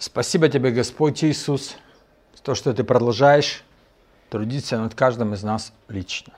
Спасибо Тебе, Господь Иисус, за то, что Ты продолжаешь трудиться над каждым из нас лично.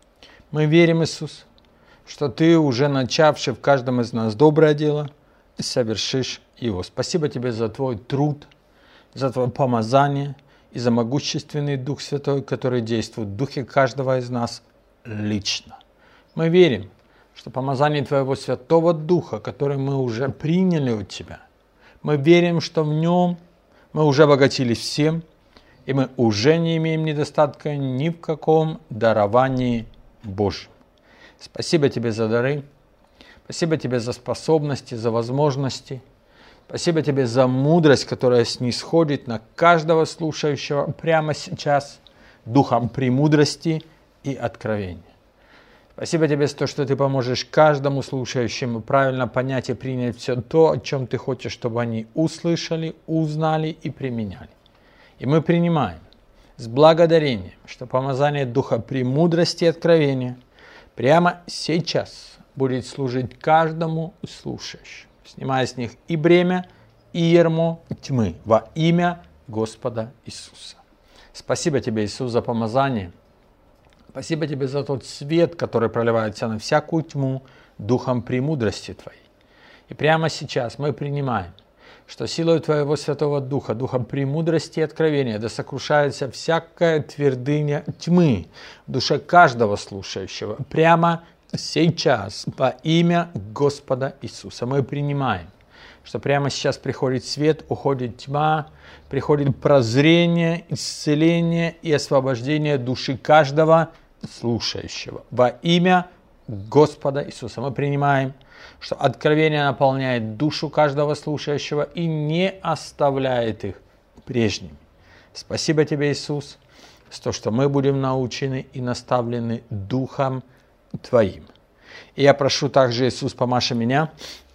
Мы верим, Иисус, что Ты, уже начавший в каждом из нас доброе дело, совершишь его. Спасибо Тебе за Твой труд, за Твое помазание и за могущественный Дух Святой, который действует в духе каждого из нас лично. Мы верим, что помазание Твоего Святого Духа, который мы уже приняли у Тебя, мы верим, что в нем мы уже обогатились всем, и мы уже не имеем недостатка ни в каком даровании Божьем. Спасибо Тебе за дары, спасибо Тебе за способности, за возможности, спасибо Тебе за мудрость, которая снисходит на каждого слушающего прямо сейчас духом премудрости и откровения. Спасибо Тебе за то, что Ты поможешь каждому слушающему правильно понять и принять все то, о чем Ты хочешь, чтобы они услышали, узнали и применяли. И мы принимаем с благодарением, что помазание Духа премудрости и откровения прямо сейчас будет служить каждому слушающему, снимая с них и бремя, и ярмо тьмы во имя Господа Иисуса. Спасибо Тебе, Иисус, за помазание. Спасибо Тебе за тот свет, который проливается на всякую тьму духом премудрости Твоей. И прямо сейчас мы принимаем, что силой Твоего Святого Духа, духом премудрости и откровения, да сокрушается всякая твердыня тьмы в душе каждого слушающего. Прямо сейчас во имя Господа Иисуса мы принимаем, что прямо сейчас приходит свет, уходит тьма, приходит прозрение, исцеление и освобождение души каждого слушающего. Во имя Господа Иисуса мы принимаем, что откровение наполняет душу каждого слушающего и не оставляет их прежними. Спасибо Тебе, Иисус, за то, что мы будем научены и наставлены Духом Твоим. И я прошу также, Иисус, помаши меня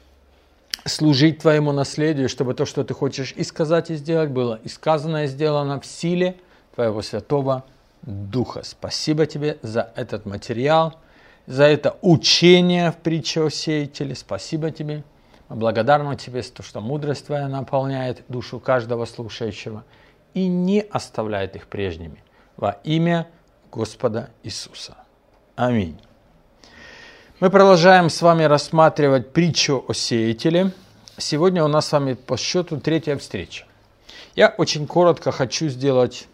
служить Твоему наследию, чтобы то, что Ты хочешь и сказать, и сделать, было и сказано, и сделано в силе Твоего Святого Духа. Спасибо Тебе за этот материал, за это учение в притче о сеятеле. Спасибо Тебе. Мы благодарны Тебе за то, что мудрость Твоя наполняет душу каждого слушающего и не оставляет их прежними. Во имя Господа Иисуса. Аминь. Мы продолжаем с вами рассматривать притчу о сеятеле. Сегодня у нас с вами по счету третья встреча. Я очень коротко хочу сделать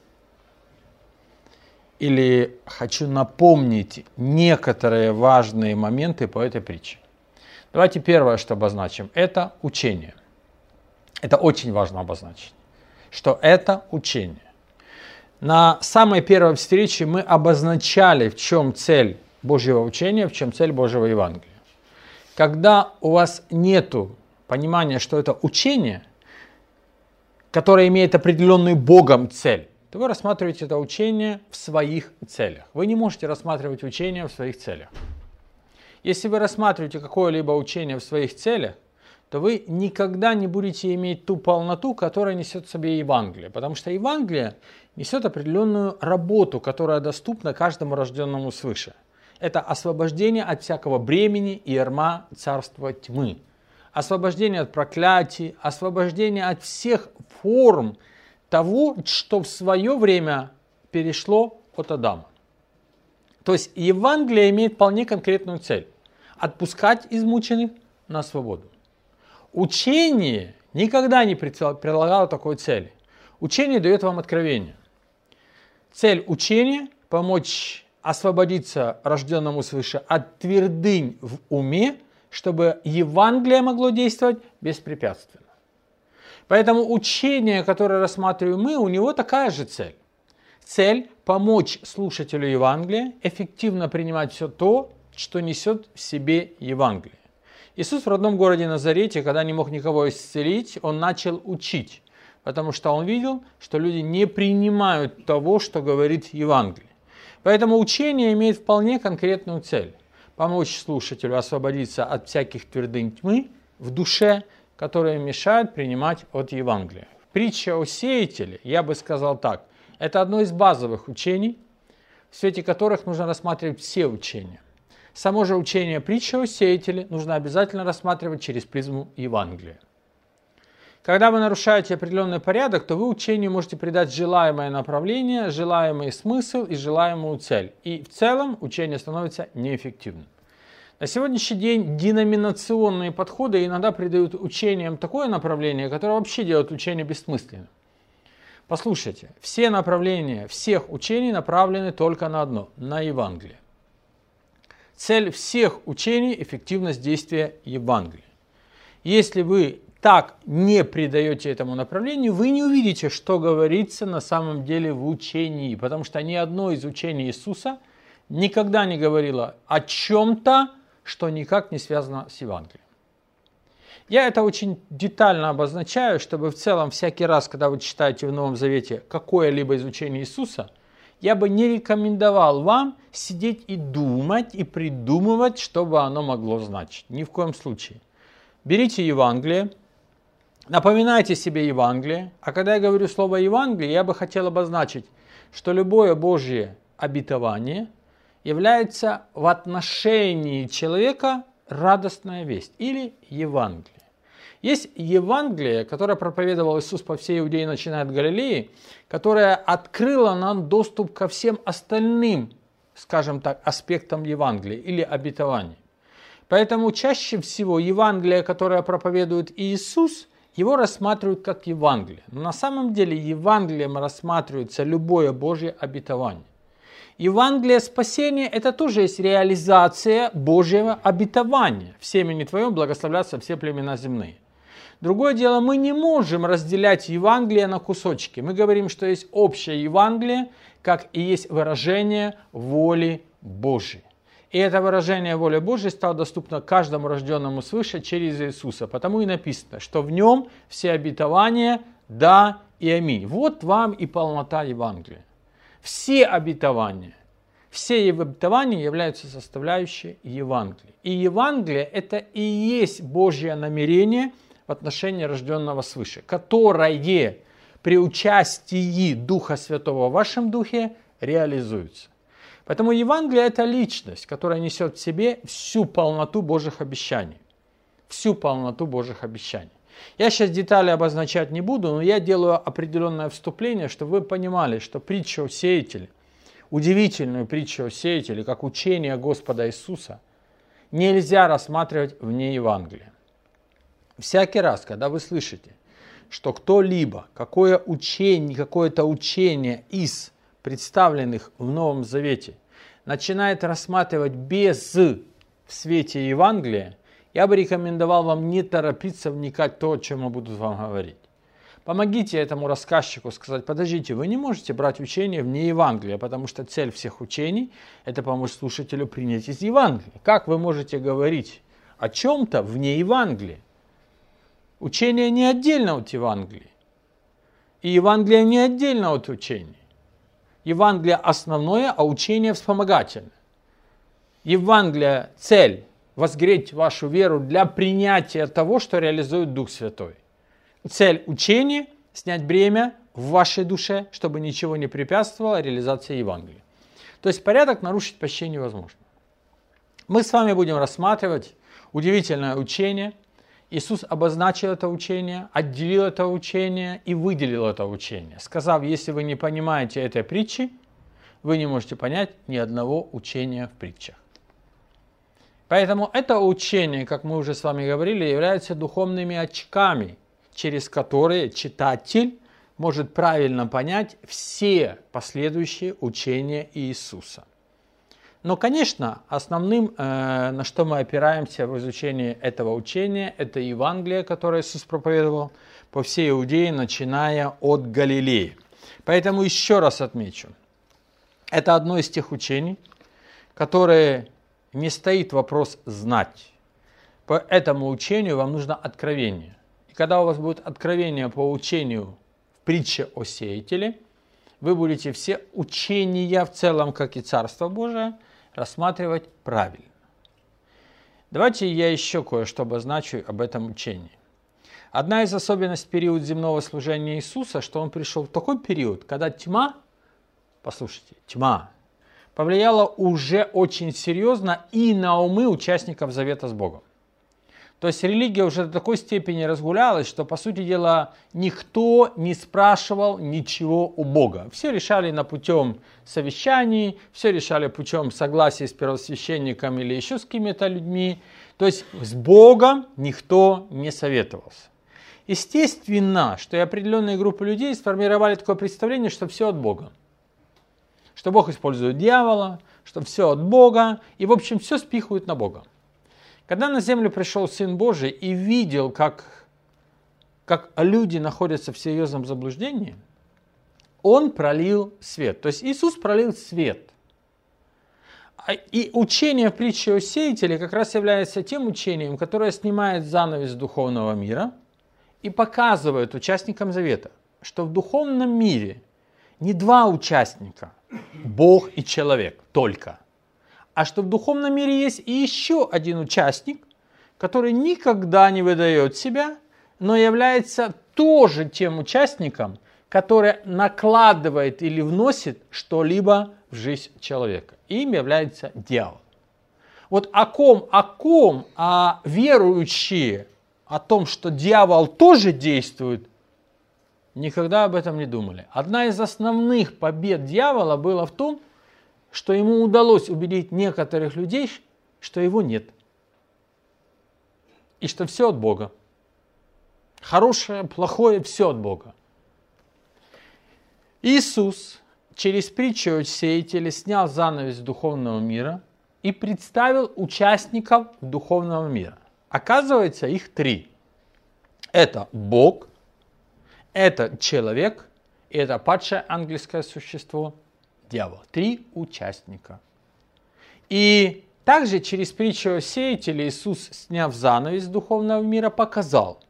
или хочу напомнить некоторые важные моменты по этой притче. Давайте первое, что обозначим, это учение. Это очень важно обозначить, что это учение. На самой первой встрече мы обозначали, в чем цель Божьего учения, в чем цель Божьего Евангелия. Когда у вас нет понимания, что это учение, которое имеет определенную Богом цель, то вы рассматриваете это учение в своих целях. Вы не можете рассматривать учение в своих целях. Если вы рассматриваете какое-либо учение в своих целях, то вы никогда не будете иметь ту полноту, которая несет в себе Евангелие. Потому что Евангелие несет определенную работу, которая доступна каждому рожденному свыше. Это освобождение от всякого бремени и ярма царства тьмы. Освобождение от проклятий, освобождение от всех форм того, что в свое время перешло от Адама. То есть Евангелие имеет вполне конкретную цель – отпускать измученных на свободу. Учение никогда не предлагало такой цели. Учение дает вам откровение. Цель учения – помочь освободиться рожденному свыше от твердынь в уме, чтобы Евангелие могло действовать беспрепятственно. Поэтому учение, которое рассматриваем мы, у него такая же цель. Цель – помочь слушателю Евангелия эффективно принимать все то, что несет в себе Евангелие. Иисус в родном городе Назарете, когда не мог никого исцелить, Он начал учить, потому что Он видел, что люди не принимают того, что говорит Евангелие. Поэтому учение имеет вполне конкретную цель – помочь слушателю освободиться от всяких твердынь тьмы в душе, которые мешают принимать от Евангелия. Притча о сеятеле, я бы сказал так, это одно из базовых учений, в свете которых нужно рассматривать все учения. Само же учение притчи о сеятеле нужно обязательно рассматривать через призму Евангелия. Когда вы нарушаете определенный порядок, то вы учению можете придать желаемое направление, желаемый смысл и желаемую цель. И в целом учение становится неэффективным. На сегодняшний день деноминационные подходы иногда придают учениям такое направление, которое вообще делает учение бессмысленным. Послушайте, все направления всех учений направлены только на одно – на Евангелие. Цель всех учений – эффективность действия Евангелия. Если вы так не придаете этому направлению, вы не увидите, что говорится на самом деле в учении, потому что ни одно из учений Иисуса никогда не говорило о чем-то, что никак не связано с Евангелием. Я это очень детально обозначаю, чтобы в целом всякий раз, когда вы читаете в Новом Завете какое-либо из учений Иисуса, я бы не рекомендовал вам сидеть и думать, и придумывать, что бы оно могло значить. Ни в коем случае. Берите Евангелие, напоминайте себе Евангелие, а когда я говорю слово Евангелие, я бы хотел обозначить, что любое Божье обетование является в отношении человека радостная весть или Евангелие. Есть Евангелие, которое проповедовал Иисус по всей Иудее, начиная от Галилеи, которое открыло нам доступ ко всем остальным, скажем так, аспектам Евангелия или обетований. Поэтому чаще всего Евангелие, которое проповедует Иисус, его рассматривают как Евангелие. Но на самом деле Евангелием рассматривается любое Божье обетование. Евангелие спасения – это тоже есть реализация Божьего обетования. В семени твоем благословлятся все племена земные. Другое дело, мы не можем разделять Евангелие на кусочки. Мы говорим, что есть общее Евангелие, как и есть выражение воли Божьей. И это выражение воли Божьей стало доступно каждому рожденному свыше через Иисуса. Потому и написано, что в нем все обетования «да» и «аминь». Вот вам и полнота Евангелия. Все обетования являются составляющей Евангелия. И Евангелие – это и есть Божье намерение в отношении рожденного свыше, которое при участии Духа Святого в вашем духе реализуется. Поэтому Евангелие – это личность, которая несет в себе всю полноту Божьих обещаний. Всю полноту Божьих обещаний. Я сейчас детали обозначать не буду, но я делаю определенное вступление, чтобы вы понимали, что притча о сеятеле, удивительную притчу о сеятеле, как учение Господа Иисуса, нельзя рассматривать вне Евангелия. Всякий раз, когда вы слышите, что кто-либо, какое-то учение из представленных в Новом Завете начинает рассматривать без в свете Евангелия, я бы рекомендовал вам не торопиться вникать в то, о чем я буду вам говорить. Помогите этому рассказчику сказать: подождите, вы не можете брать учение вне Евангелия, потому что цель всех учений – это помочь слушателю принять из Евангелия. Как вы можете говорить о чем-то вне Евангелия? Учение не отдельно от Евангелия. И Евангелие не отдельно от учения. Евангелие основное, а учение вспомогательное. Евангелие – цель – возгреть вашу веру для принятия того, что реализует Дух Святой. Цель учения – снять бремя в вашей душе, чтобы ничего не препятствовало реализации Евангелия. То есть порядок нарушить почти невозможно. Мы с вами будем рассматривать удивительное учение. Иисус обозначил это учение, отделил это учение и выделил это учение, сказав: если вы не понимаете этой притчи, вы не можете понять ни одного учения в притчах. Поэтому это учение, как мы уже с вами говорили, является духовными очками, через которые читатель может правильно понять все последующие учения Иисуса. Но, конечно, основным, на что мы опираемся в изучении этого учения, это Евангелие, которое Иисус проповедовал по всей Иудее, начиная от Галилеи. Поэтому еще раз отмечу, это одно из тех учений, которые не стоит вопрос знать. По этому учению вам нужно откровение. И когда у вас будет откровение по учению в притче о сеятеле, вы будете все учения в целом, как и Царство Божие, рассматривать правильно. Давайте я еще кое-что обозначу об этом учении. Одна из особенностей периода земного служения Иисуса, что Он пришел в такой период, когда тьма, послушайте, тьма, повлияла уже очень серьезно и на умы участников завета с Богом. То есть религия уже до такой степени разгулялась, что, по сути дела, никто не спрашивал ничего у Бога. Все решали на путем совещаний, все решали путем согласия с первосвященником или еще с какими-то людьми. То есть с Богом никто не советовался. Естественно, что и определенные группы людей сформировали такое представление, что все от Бога. Что Бог использует дьявола, что все от Бога, и в общем все спихивают на Бога. Когда на землю пришел Сын Божий и видел, как люди находятся в серьезном заблуждении, Он пролил свет. То есть Иисус пролил свет. И учение в притче о сеятеле как раз является тем учением, которое снимает занавес духовного мира и показывает участникам завета, что в духовном мире не два участника, Бог и человек только, а что в духовном мире есть и еще один участник, который никогда не выдает себя, но является тоже тем участником, который накладывает или вносит что-либо в жизнь человека. Им является дьявол. Вот а верующие о том, что дьявол тоже действует, никогда об этом не думали. Одна из основных побед дьявола была в том, что ему удалось убедить некоторых людей, что его нет. И что все от Бога. Хорошее, плохое, все от Бога. Иисус через притчу о сеятеле снял занавес духовного мира и представил участников духовного мира. Оказывается, их три. Это Бог, это человек и это падшее ангельское существо, дьявол. Три участника. И также через притчу о сеятеле Иисус, сняв занавес духовного мира, показал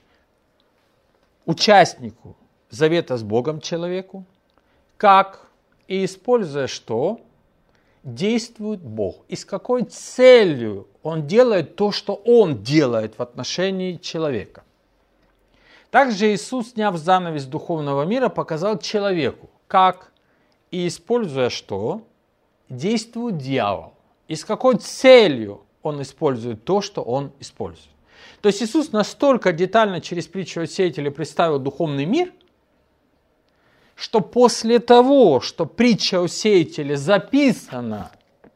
участнику завета с Богом человеку, как и используя что, действует Бог. И с какой целью Он делает то, что Он делает в отношении человека. Также Иисус, сняв занавес духовного мира, показал человеку, как и используя что, действует дьявол. И с какой целью он использует то, что он использует. То есть Иисус настолько детально через притчу о сеятеле представил духовный мир, что после того, что притча о сеятеле записана,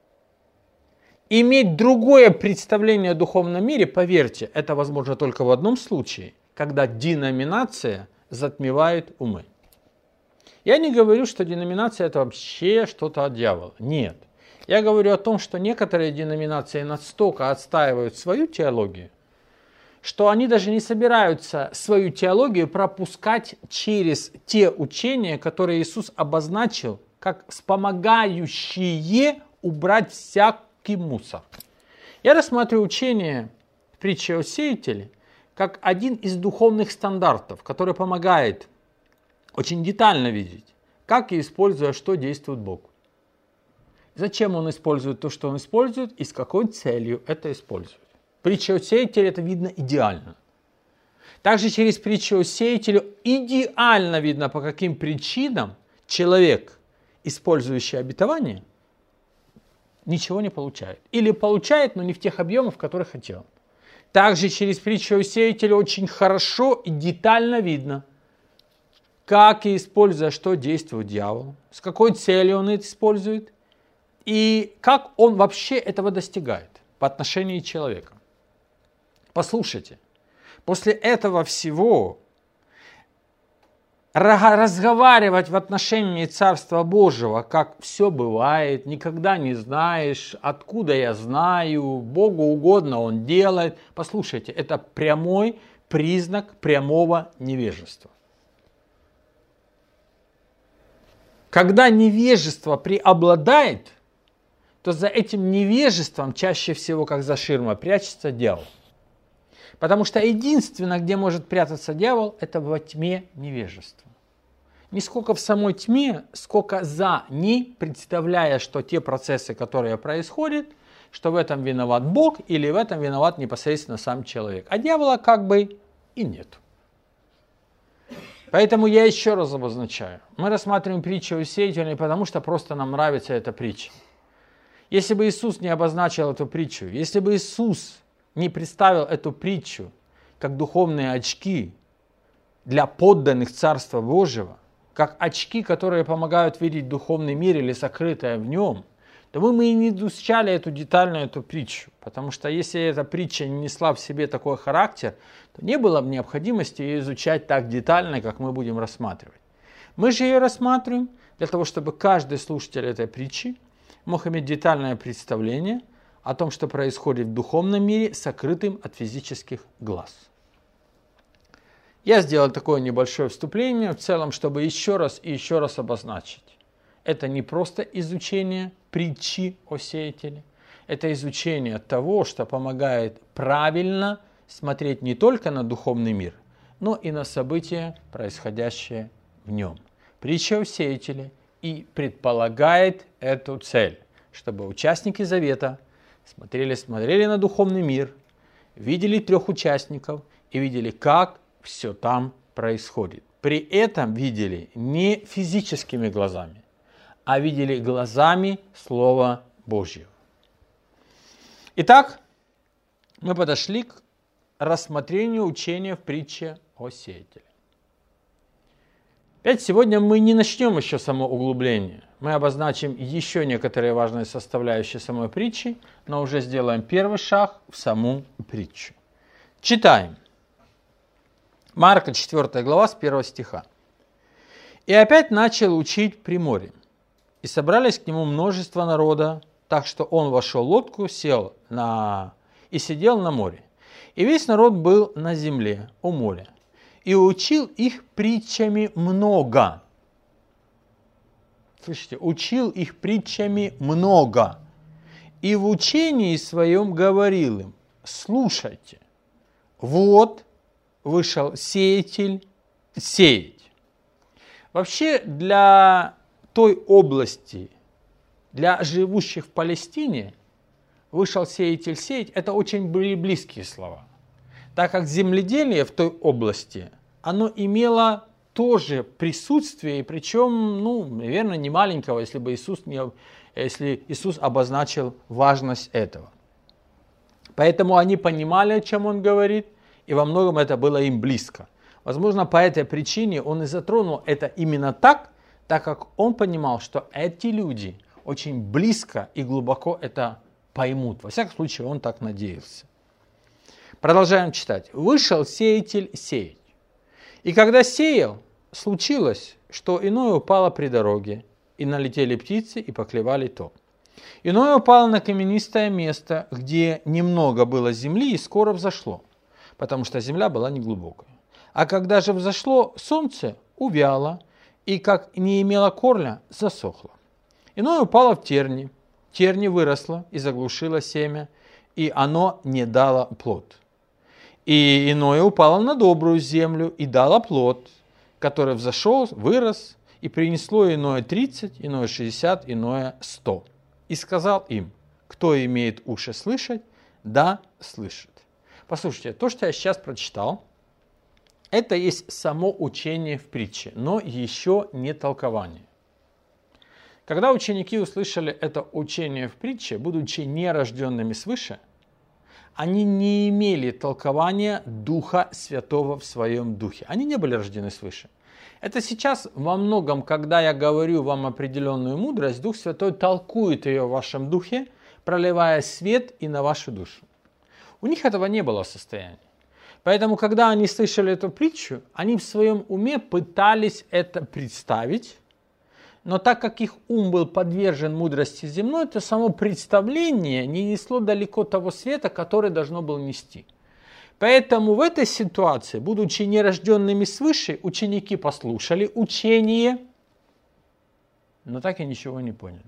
иметь другое представление о духовном мире, поверьте, это возможно только в одном случае, когда деноминация затмевает умы. Я не говорю, что деноминация это вообще что-то от дьявола. Нет. Я говорю о том, что некоторые деноминации настолько отстаивают свою теологию, что они даже не собираются свою теологию пропускать через те учения, которые Иисус обозначил, как вспомогающие убрать всякий мусор. Я рассматриваю учение в притче о сеятеле как один из духовных стандартов, который помогает очень детально видеть, как и используя, что действует Бог. Зачем Он использует то, что Он использует, и с какой целью это использует. Притча о сеятеле это видно идеально. Также через притчу о сеятеле идеально видно, по каким причинам человек, использующий обетование, ничего не получает. Или получает, но не в тех объемах, в которых хотел. Также через притчу о сеятеле очень хорошо и детально видно, как и используя, что действует дьявол, с какой целью он это использует, и как он вообще этого достигает по отношению к человеку. Послушайте, после этого всего разговаривать в отношении Царства Божьего, как все бывает, никогда не знаешь, откуда я знаю, Богу угодно Он делает. Послушайте, это прямой признак прямого невежества. Когда невежество преобладает, то за этим невежеством чаще всего, как за ширмой, прячется дьявол. Потому что единственное, где может прятаться дьявол, это во тьме невежества. Не сколько в самой тьме, сколько за ней, представляя, что те процессы, которые происходят, что в этом виноват Бог или в этом виноват непосредственно сам человек. А дьявола как бы и нет. Поэтому я еще раз обозначаю. Мы рассматриваем притчу о сеятеле, потому что просто нам нравится эта притча. Если бы Иисус не обозначил эту притчу, если бы Иисус не представил эту притчу как духовные очки для подданных Царства Божьего, как очки, которые помогают видеть духовный мир или сокрытое в нем, то мы и не изучали эту притчу. Потому что если эта притча не несла в себе такой характер, то не было бы необходимости ее изучать так детально, как мы будем рассматривать. Мы же ее рассматриваем для того, чтобы каждый слушатель этой притчи мог иметь детальное представление о том, что происходит в духовном мире, сокрытым от физических глаз. Я сделал такое небольшое вступление в целом, чтобы еще раз и еще раз обозначить. Это не просто изучение притчи о сеятеле, это изучение того, что помогает правильно смотреть не только на духовный мир, но и на события, происходящие в нем. Притча о сеятеле и предполагает эту цель, чтобы участники Завета смотрели на духовный мир, видели 3 участников и видели, как все там происходит. При этом видели не физическими глазами, а видели глазами Слова Божьего. Итак, мы подошли к рассмотрению учения в притче о сеятеле. Опять сегодня мы не начнем еще само углубление. Мы обозначим еще некоторые важные составляющие самой притчи, но уже сделаем первый шаг в саму притчу. Читаем. Марка 4 глава с 1 стиха. «И опять начал учить при море. И собрались к нему множество народа, так что он вошел в лодку, сел и сидел на море. И весь народ был на земле, у моря. И учил их притчами много». Слышите, учил их притчами много. «И в учении своем говорил им: слушайте, вот вышел сеятель сеять». Вообще для той области, для живущих в Палестине, вышел сеятель сеять, это очень были близкие слова. Так как земледелие в той области, оно имело тоже присутствие, и причем, наверное, не маленького, если Иисус обозначил важность этого. Поэтому они понимали, о чем он говорит, и во многом это было им близко. Возможно, по этой причине он и затронул это именно так как он понимал, что эти люди очень близко и глубоко это поймут. Во всяком случае, он так надеялся. Продолжаем читать. «Вышел сеятель сеять. И когда сеял, случилось, что иное упало при дороге, и налетели птицы, и поклевали то. Иное упало на каменистое место, где немного было земли, и скоро взошло, потому что земля была неглубокая. А когда же взошло, солнце увяло, и как не имело корня, засохло. Иное упало в терни, терни выросла и заглушила семя, и оно не дало плод. И иное упало на добрую землю и дало плод, который взошел, вырос, и принесло иное 30, иное 60, иное 100. И сказал им: кто имеет уши слышать, да слышит». Послушайте, то, что я сейчас прочитал, это есть само учение в притче, но еще не толкование. Когда ученики услышали это учение в притче, будучи нерожденными свыше, они не имели толкования Духа Святого в своем духе. Они не были рождены свыше. Это сейчас во многом, когда я говорю вам определенную мудрость, Дух Святой толкует ее в вашем духе, проливая свет и на вашу душу. У них этого не было состояния. Поэтому, когда они слышали эту притчу, они в своем уме пытались это представить, но так как их ум был подвержен мудрости земной, то само представление не несло далеко того света, который должно было нести. Поэтому в этой ситуации, будучи нерожденными свыше, ученики послушали учение, но так и ничего не поняли.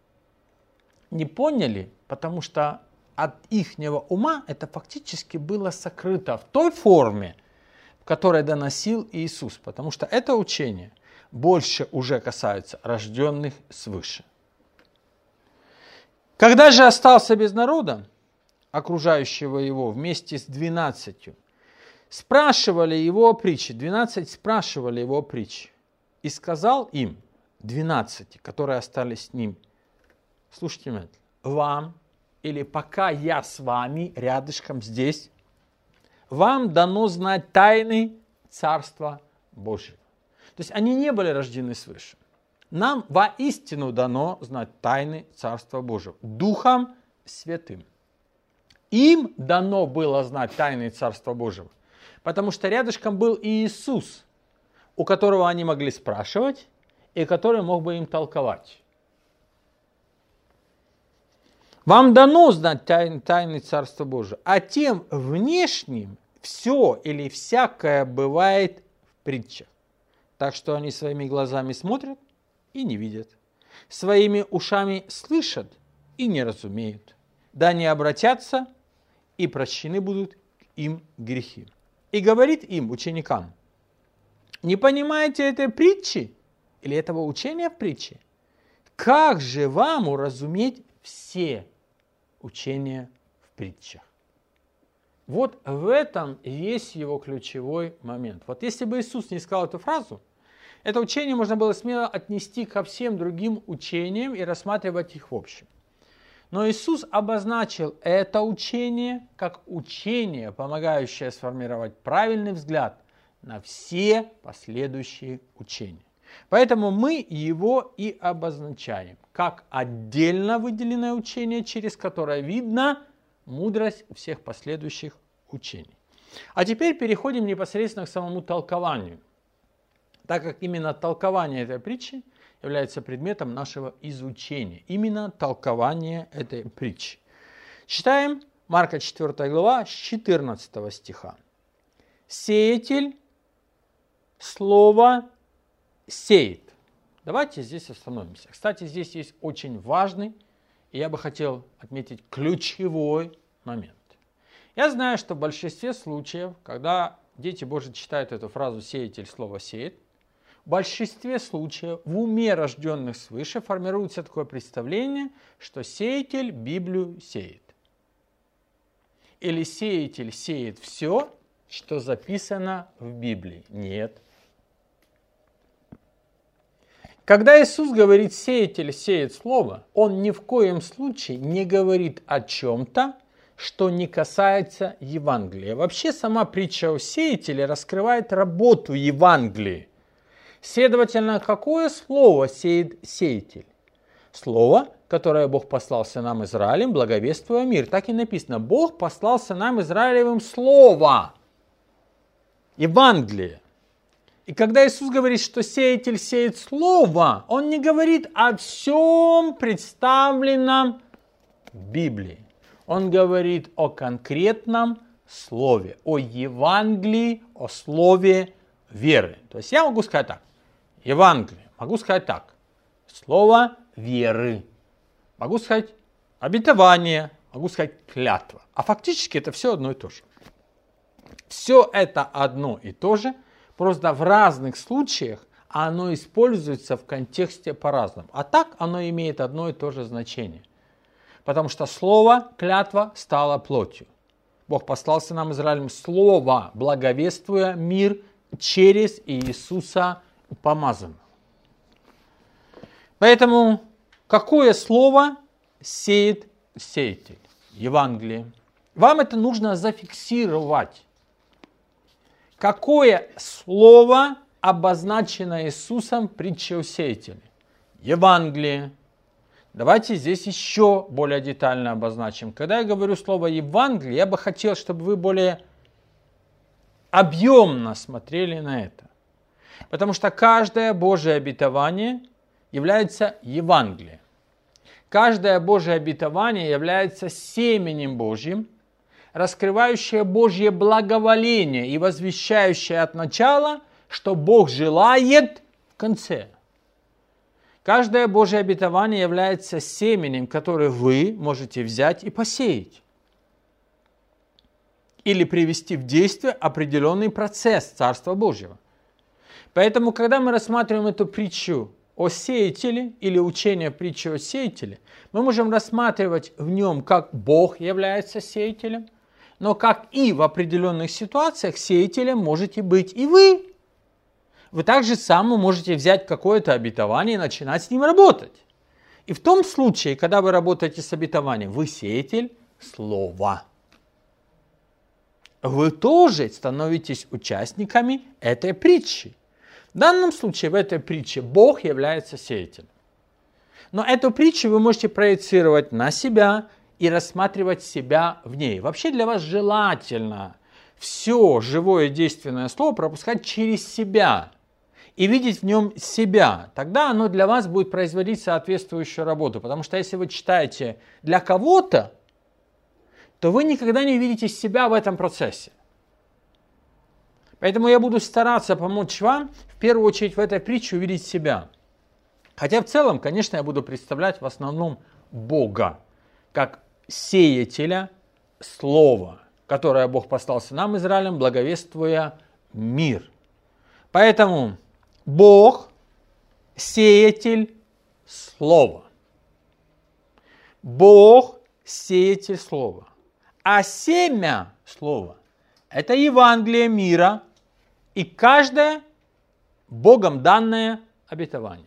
Не поняли, потому что от ихнего ума это фактически было сокрыто в той форме, в которой доносил Иисус, потому что это учение больше уже касается рожденных свыше. Когда же остался без народа, окружающего его вместе с 12, спрашивали его о притче, 12 спрашивали его о притче, и сказал им, 12, которые остались с ним: слушайте меня, вам или пока я с вами рядышком здесь, вам дано знать тайны Царства Божьего. То есть они не были рождены свыше. Нам воистину дано знать тайны Царства Божьего Духом Святым. Им дано было знать тайны Царства Божьего, потому что рядышком был Иисус, у которого они могли спрашивать и который мог бы им толковать. Вам дано знать тайны Царства Божьего, а тем внешним все или всякое бывает в притчах. Так что они своими глазами смотрят и не видят, своими ушами слышат и не разумеют. Да не обратятся, и прощены будут им грехи. И говорит им, ученикам: не понимаете этой притчи или этого учения в притче? Как же вам уразуметь все учения в притчах? Вот в этом есть его ключевой момент. Вот если бы Иисус не сказал эту фразу, это учение можно было смело отнести ко всем другим учениям и рассматривать их в общем. Но Иисус обозначил это учение как учение, помогающее сформировать правильный взгляд на все последующие учения. Поэтому мы его и обозначаем как отдельно выделенное учение, через которое видно мудрость всех последующих учений. А теперь переходим непосредственно к самому толкованию, так как именно толкование этой притчи является предметом нашего изучения. Именно толкование этой притчи. Читаем Марка 4 глава с 14 стиха. «Сеятель слово сеет». Давайте здесь остановимся. Кстати, здесь есть очень важный, и я бы хотел отметить ключевой момент. Я знаю, что в большинстве случаев, когда дети Божьи читают эту фразу «сеятель слово сеет», в большинстве случаев в уме рожденных свыше формируется такое представление, что сеятель Библию сеет. Или сеятель сеет все, что записано в Библии. Нет. Когда Иисус говорит «сеятель сеет слово», Он ни в коем случае не говорит о чем-то, что не касается Евангелия. Вообще сама притча о сеятеле раскрывает работу Евангелия. Следовательно, какое слово сеет сеятель? Слово, которое Бог послал сынам Израилем, благовествуя мир. Так и написано. Бог послал сынам Израилевым слово. Евангелие. И когда Иисус говорит, что сеятель сеет слово, Он не говорит о всем представленном в Библии. Он говорит о конкретном слове, о Евангелии, о слове веры. То есть я могу сказать так. Евангелие. Могу сказать так. Слово веры. Могу сказать обетование. Могу сказать клятва. А фактически это все одно и то же. Все это одно и то же. Просто в разных случаях оно используется в контексте по-разному. А так оно имеет одно и то же значение. Потому что слово клятва стало плотью. Бог послал сынам Израилем слово, благовествуя мир через Иисуса помазанного. Поэтому какое слово сеет сеятель? Евангелие. Вам это нужно зафиксировать. Какое слово обозначено Иисусом в притче о сеятеле? Евангелие. Давайте здесь еще более детально обозначим. Когда я говорю слово Евангелие, я бы хотел, чтобы вы более объемно смотрели на это. Потому что каждое Божие обетование является Евангелием. Каждое Божие обетование является семенем Божьим, раскрывающее Божье благоволение и возвещающее от начала, что Бог желает в конце. Каждое Божье обетование является семенем, которое вы можете взять и посеять. Или привести в действие определенный процесс Царства Божьего. Поэтому, когда мы рассматриваем эту притчу о сеятеле или учение притчи о сеятеле, мы можем рассматривать в нем, как Бог является сеятелем, но как и в определенных ситуациях сеятелем можете быть и вы. Вы также само можете взять какое-то обетование и начинать с ним работать. И в том случае, когда вы работаете с обетованием, вы сеятель слова. Вы тоже становитесь участниками этой притчи. В данном случае в этой притче Бог является сеятелем. Но эту притчу вы можете проецировать на себя и рассматривать себя в ней. Вообще для вас желательно все живое действенное слово пропускать через себя и видеть в нем себя. Тогда оно для вас будет производить соответствующую работу. Потому что если вы читаете для кого-то, то вы никогда не видите себя в этом процессе. Поэтому я буду стараться помочь вам в первую очередь в этой притче увидеть себя. Хотя в целом, конечно, я буду представлять в основном Бога как сеятеля слова, которое Бог послал сынам Израилем, благовествуя мир. Поэтому Бог сеятель слова. Бог сеятель слова. А семя слова – это Евангелие мира и каждое Богом данное обетование.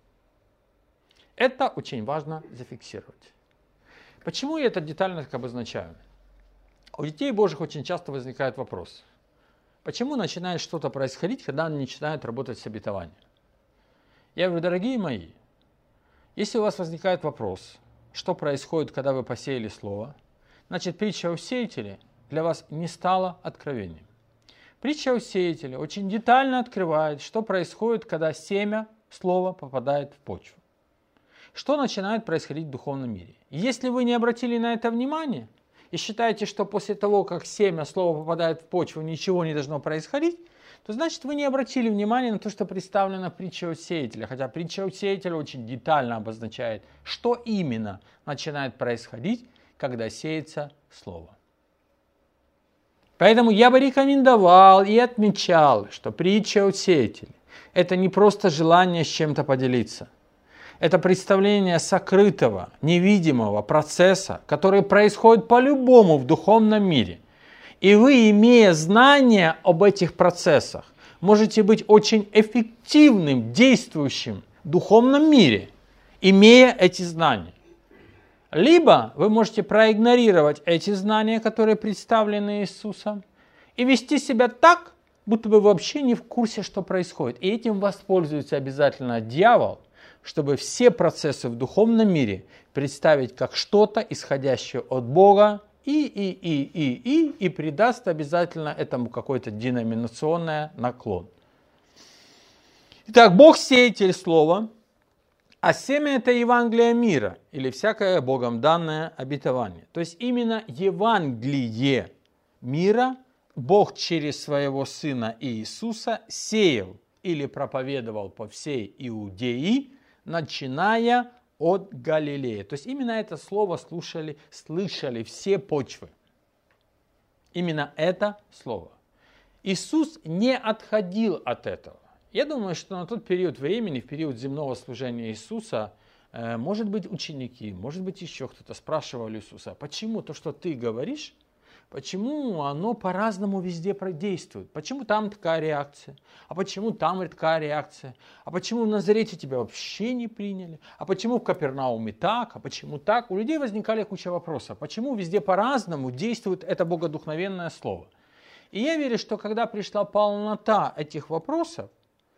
Это очень важно зафиксировать. Почему я это детально так обозначаю? У детей Божьих очень часто возникает вопрос. Почему начинает что-то происходить, когда они начинают работать с обетованием? Я говорю, дорогие мои, если у вас возникает вопрос, что происходит, когда вы посеяли слово, значит притча о сеятеле для вас не стала откровением. Притча о сеятеле очень детально открывает, что происходит, когда семя слова попадает в почву. Что начинает происходить в духовном мире? Если вы не обратили на это внимание и считаете, что после того, как семя слова попадает в почву, ничего не должно происходить, то значит вы не обратили внимания на то, что представлено в притче о сеятеле. Хотя притча о сеятеле очень детально обозначает, что именно начинает происходить, когда сеется слово. Поэтому я бы рекомендовал и отмечал, что притча о сеятеле – это не просто желание с чем-то поделиться. Это представление сокрытого, невидимого процесса, который происходит по-любому в духовном мире. И вы, имея знания об этих процессах, можете быть очень эффективным, действующим в духовном мире, имея эти знания. Либо вы можете проигнорировать эти знания, которые представлены Иисусом, и вести себя так, будто бы вообще не в курсе, что происходит. И этим воспользуется обязательно дьявол, чтобы все процессы в духовном мире представить как что-то, исходящее от Бога, и придаст обязательно этому какой-то деноминационный наклон. Итак, Бог сеятель слова, а семя это Евангелие мира, или всякое Богом данное обетование. То есть именно Евангелие мира Бог через своего Сына Иисуса сеял или проповедовал по всей Иудеи, начиная от Галилеи. То есть именно это слово слышали все почвы. Именно это слово. Иисус не отходил от этого. Я думаю, что на тот период времени, в период земного служения Иисуса, может быть, ученики, может быть, еще кто-то спрашивали Иисуса, почему то, что ты говоришь, почему оно по-разному везде действует? Почему там такая реакция? А почему там такая реакция? А почему в Назарете тебя вообще не приняли? А почему в Капернауме так? А почему так? У людей возникали куча вопросов. Почему везде по-разному действует это богодухновенное слово? И я верю, что когда пришла полнота этих вопросов,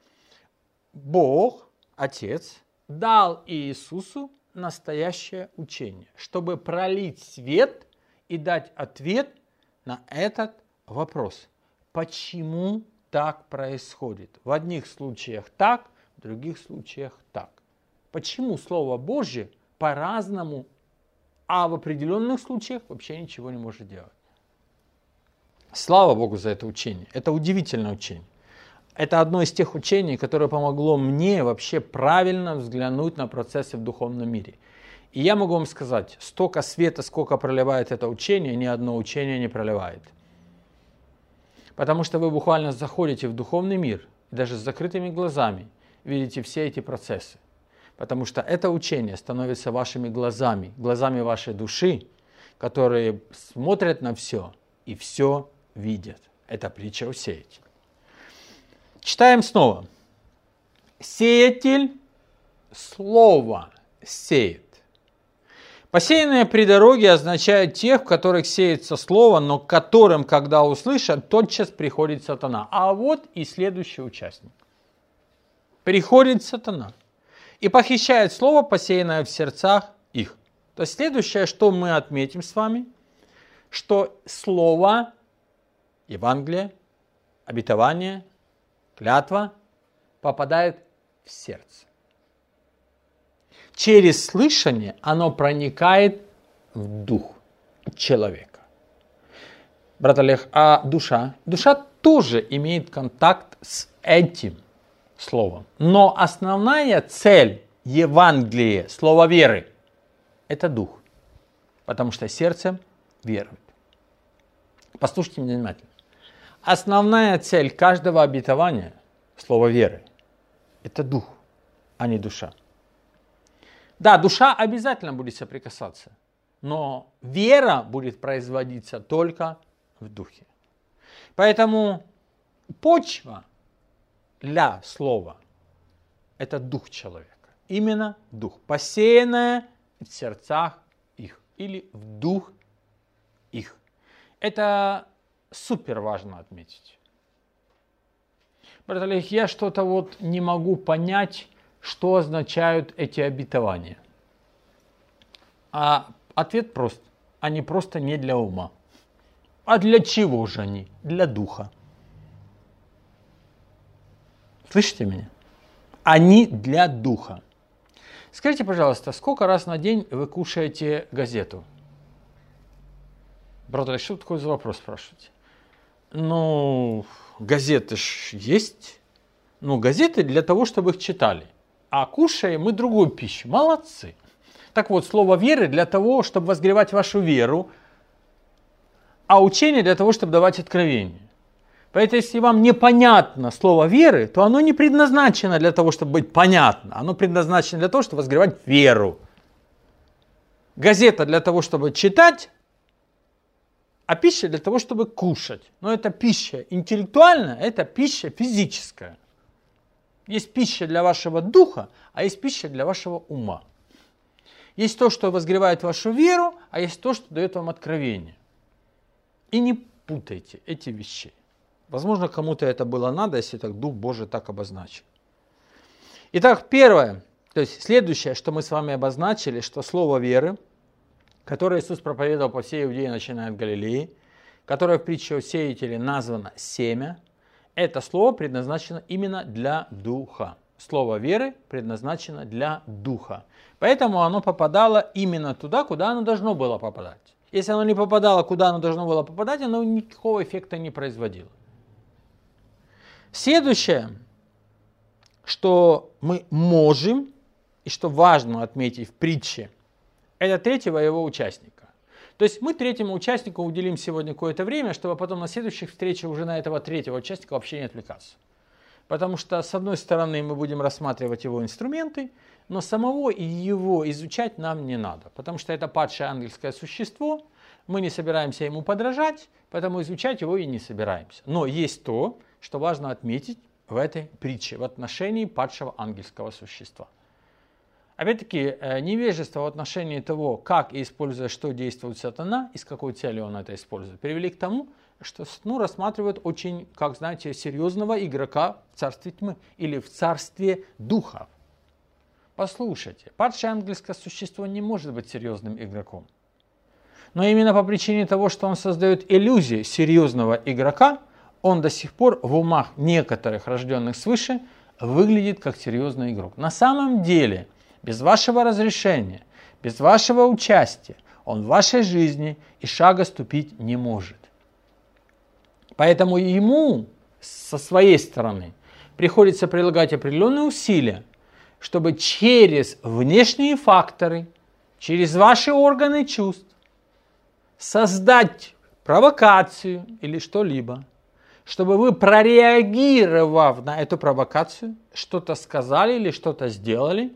Бог, Отец, дал Иисусу настоящее учение, чтобы пролить свет и дать ответ на этот вопрос. Почему так происходит? В одних случаях так, в других случаях так. Почему Слово Божье по-разному, а в определенных случаях вообще ничего не может делать? Слава Богу за это учение. Это удивительное учение. Это одно из тех учений, которое помогло мне вообще правильно взглянуть на процессы в духовном мире. И я могу вам сказать, столько света, сколько проливает это учение, ни одно учение не проливает. Потому что вы буквально заходите в духовный мир, и даже с закрытыми глазами видите все эти процессы. Потому что это учение становится вашими глазами, глазами вашей души, которые смотрят на все и все видят. Это притча о сеятеле. Читаем снова. Сеятель слова. сеет. Посеянные при дороге означают тех, в которых сеется слово, но к которым, когда услышат, тотчас приходит сатана. А вот и следующий участник. Приходит сатана и похищает слово, посеянное в сердцах их. То есть следующее, что мы отметим с вами, что слово, Евангелие, обетование, клятва попадает в сердце. Через слышание оно проникает в дух человека. Брат Олег, а душа? Душа тоже имеет контакт с этим словом. Но основная цель Евангелия, слова веры, это дух. Потому что сердцем верует. Послушайте меня внимательно. Основная цель каждого обетования, слова веры, это дух, а не душа. Да, душа обязательно будет соприкасаться, но вера будет производиться только в духе. Поэтому почва для слова – это дух человека. Именно дух, посеянное в сердцах их или в дух их. Это супер важно отметить. Брат Олег, я что-то не могу понять, что означают эти обетования. А ответ прост. Они просто не для ума. А для чего же они? Для духа. Слышите меня? Они для духа. Скажите, пожалуйста, сколько раз на день вы кушаете газету? Брат Олег, что такое за вопрос спрашиваете? Газеты ж есть. Газеты для того, чтобы их читали. А кушаем мы другую пищу. Молодцы. Так вот, слово веры для того, чтобы возгревать вашу веру, а учение для того, чтобы давать откровение. Поэтому, если вам непонятно слово веры, то оно не предназначено для того, чтобы быть понятно. Оно предназначено для того, чтобы возгревать веру. Газета для того, чтобы читать, а пища для того, чтобы кушать. Но это пища интеллектуальная, это пища физическая. Есть пища для вашего духа, а есть пища для вашего ума. Есть то, что возгревает вашу веру, а есть то, что дает вам откровение. И не путайте эти вещи. Возможно, кому-то это было надо, если так Дух Божий так обозначил. Итак, первое, то есть следующее, что мы с вами обозначили, что слово веры, которое Иисус проповедовал по всей Иудее, начиная от Галилеи, которое в притче о сеятеле названо семя, это слово предназначено именно для духа. Слово веры предназначено для духа. Поэтому оно попадало именно туда, куда оно должно было попадать. Если оно не попадало, куда оно должно было попадать, оно никакого эффекта не производило. Следующее, что мы можем, и что важно отметить в притче, это третьего его участника. То есть мы третьему участнику уделим сегодня какое-то время, чтобы потом на следующих встречах уже на этого третьего участника вообще не отвлекаться. Потому что, с одной стороны, мы будем рассматривать его инструменты, но самого его изучать нам не надо. Потому что это падшее ангельское существо, мы не собираемся ему подражать, поэтому изучать его и не собираемся. Но есть то, что важно отметить в этой притче в отношении падшего ангельского существа. Опять-таки, невежество в отношении того, как и используя что действует сатана и с какой целью он это использует, привели к тому, что рассматривают очень, как знаете, серьезного игрока в царстве тьмы или в царстве духов. Послушайте, падшее ангельское существо не может быть серьезным игроком. Но именно по причине того, что он создает иллюзии серьезного игрока, он до сих пор в умах некоторых рожденных свыше выглядит как серьезный игрок. На самом деле, без вашего разрешения, без вашего участия, он в вашей жизни и шага ступить не может. Поэтому ему со своей стороны приходится прилагать определенные усилия, чтобы через внешние факторы, через ваши органы чувств создать провокацию или что-либо, чтобы вы, прореагировав на эту провокацию, что-то сказали или что-то сделали,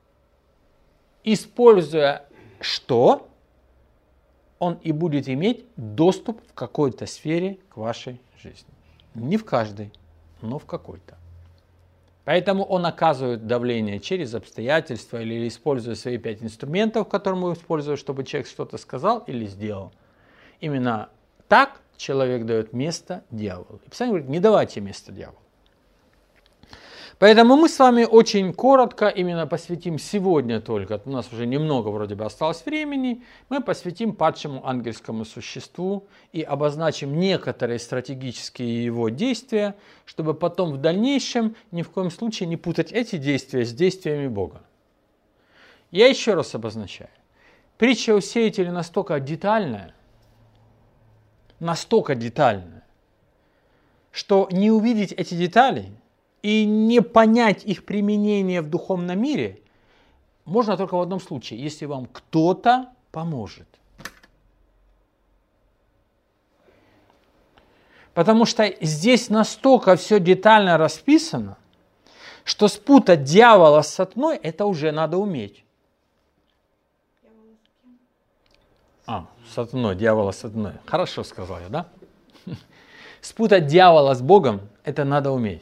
используя что, он и будет иметь доступ в какой-то сфере к вашей жизни. Не в каждой, но в какой-то. Поэтому он оказывает давление через обстоятельства или используя свои 5 инструментов, которые мы используем, чтобы человек что-то сказал или сделал. Именно так человек дает место дьяволу. И Писание говорит, не давайте место дьяволу. Поэтому мы с вами очень коротко именно посвятим сегодня только, у нас уже немного вроде бы осталось времени, мы посвятим падшему ангельскому существу и обозначим некоторые стратегические его действия, чтобы потом в дальнейшем ни в коем случае не путать эти действия с действиями Бога. Я еще раз обозначаю. Притча о сеятеле настолько детальная, что не увидеть эти детали и не понять их применение в духовном мире можно только в одном случае, если вам кто-то поможет. Потому что здесь настолько все детально расписано, что спутать дьявола с сатаной, это уже надо уметь. Сатаной, дьявола с сатаной. Хорошо сказал я, да? Спутать дьявола с Богом, это надо уметь.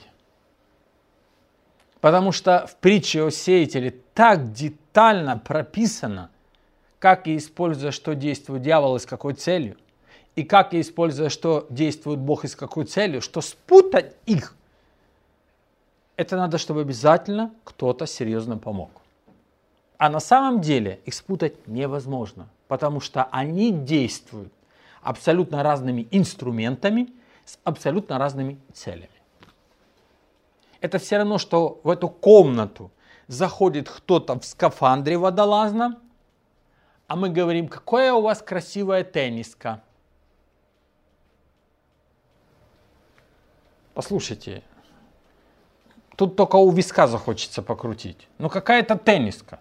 Потому что в притче о сеятеле так детально прописано, как и используя, что действует дьявол и с какой целью, и как и используя, что действует Бог и с какой целью, что спутать их, это надо, чтобы обязательно кто-то серьезно помог. А на самом деле их спутать невозможно, потому что они действуют абсолютно разными инструментами с абсолютно разными целями. Это все равно, что в эту комнату заходит кто-то в скафандре водолазном, а мы говорим, какая у вас красивая тенниска. Послушайте, тут только у виска захочется покрутить. Ну какая-то тенниска.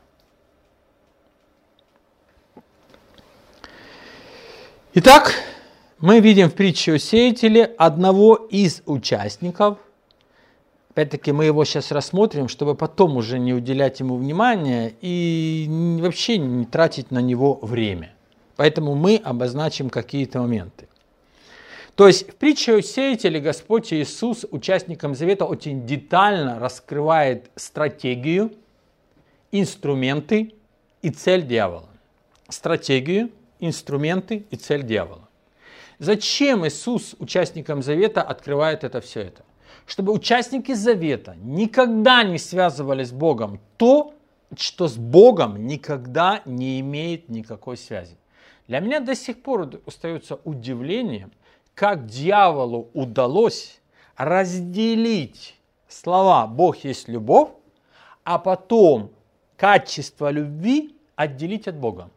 Итак, мы видим в притче о сеятеле одного из участников. Опять-таки мы его сейчас рассмотрим, чтобы потом уже не уделять ему внимания и вообще не тратить на него время. Поэтому мы обозначим какие-то моменты. То есть в притче о сеятеле Господь Иисус участникам завета очень детально раскрывает стратегию, инструменты и цель дьявола. Стратегию, инструменты и цель дьявола. Зачем Иисус участникам завета открывает все это? Чтобы участники завета никогда не связывали с Богом то, что с Богом никогда не имеет никакой связи. Для меня до сих пор остается удивлением, как дьяволу удалось разделить слова «Бог есть любовь», а потом качество любви отделить от Бога.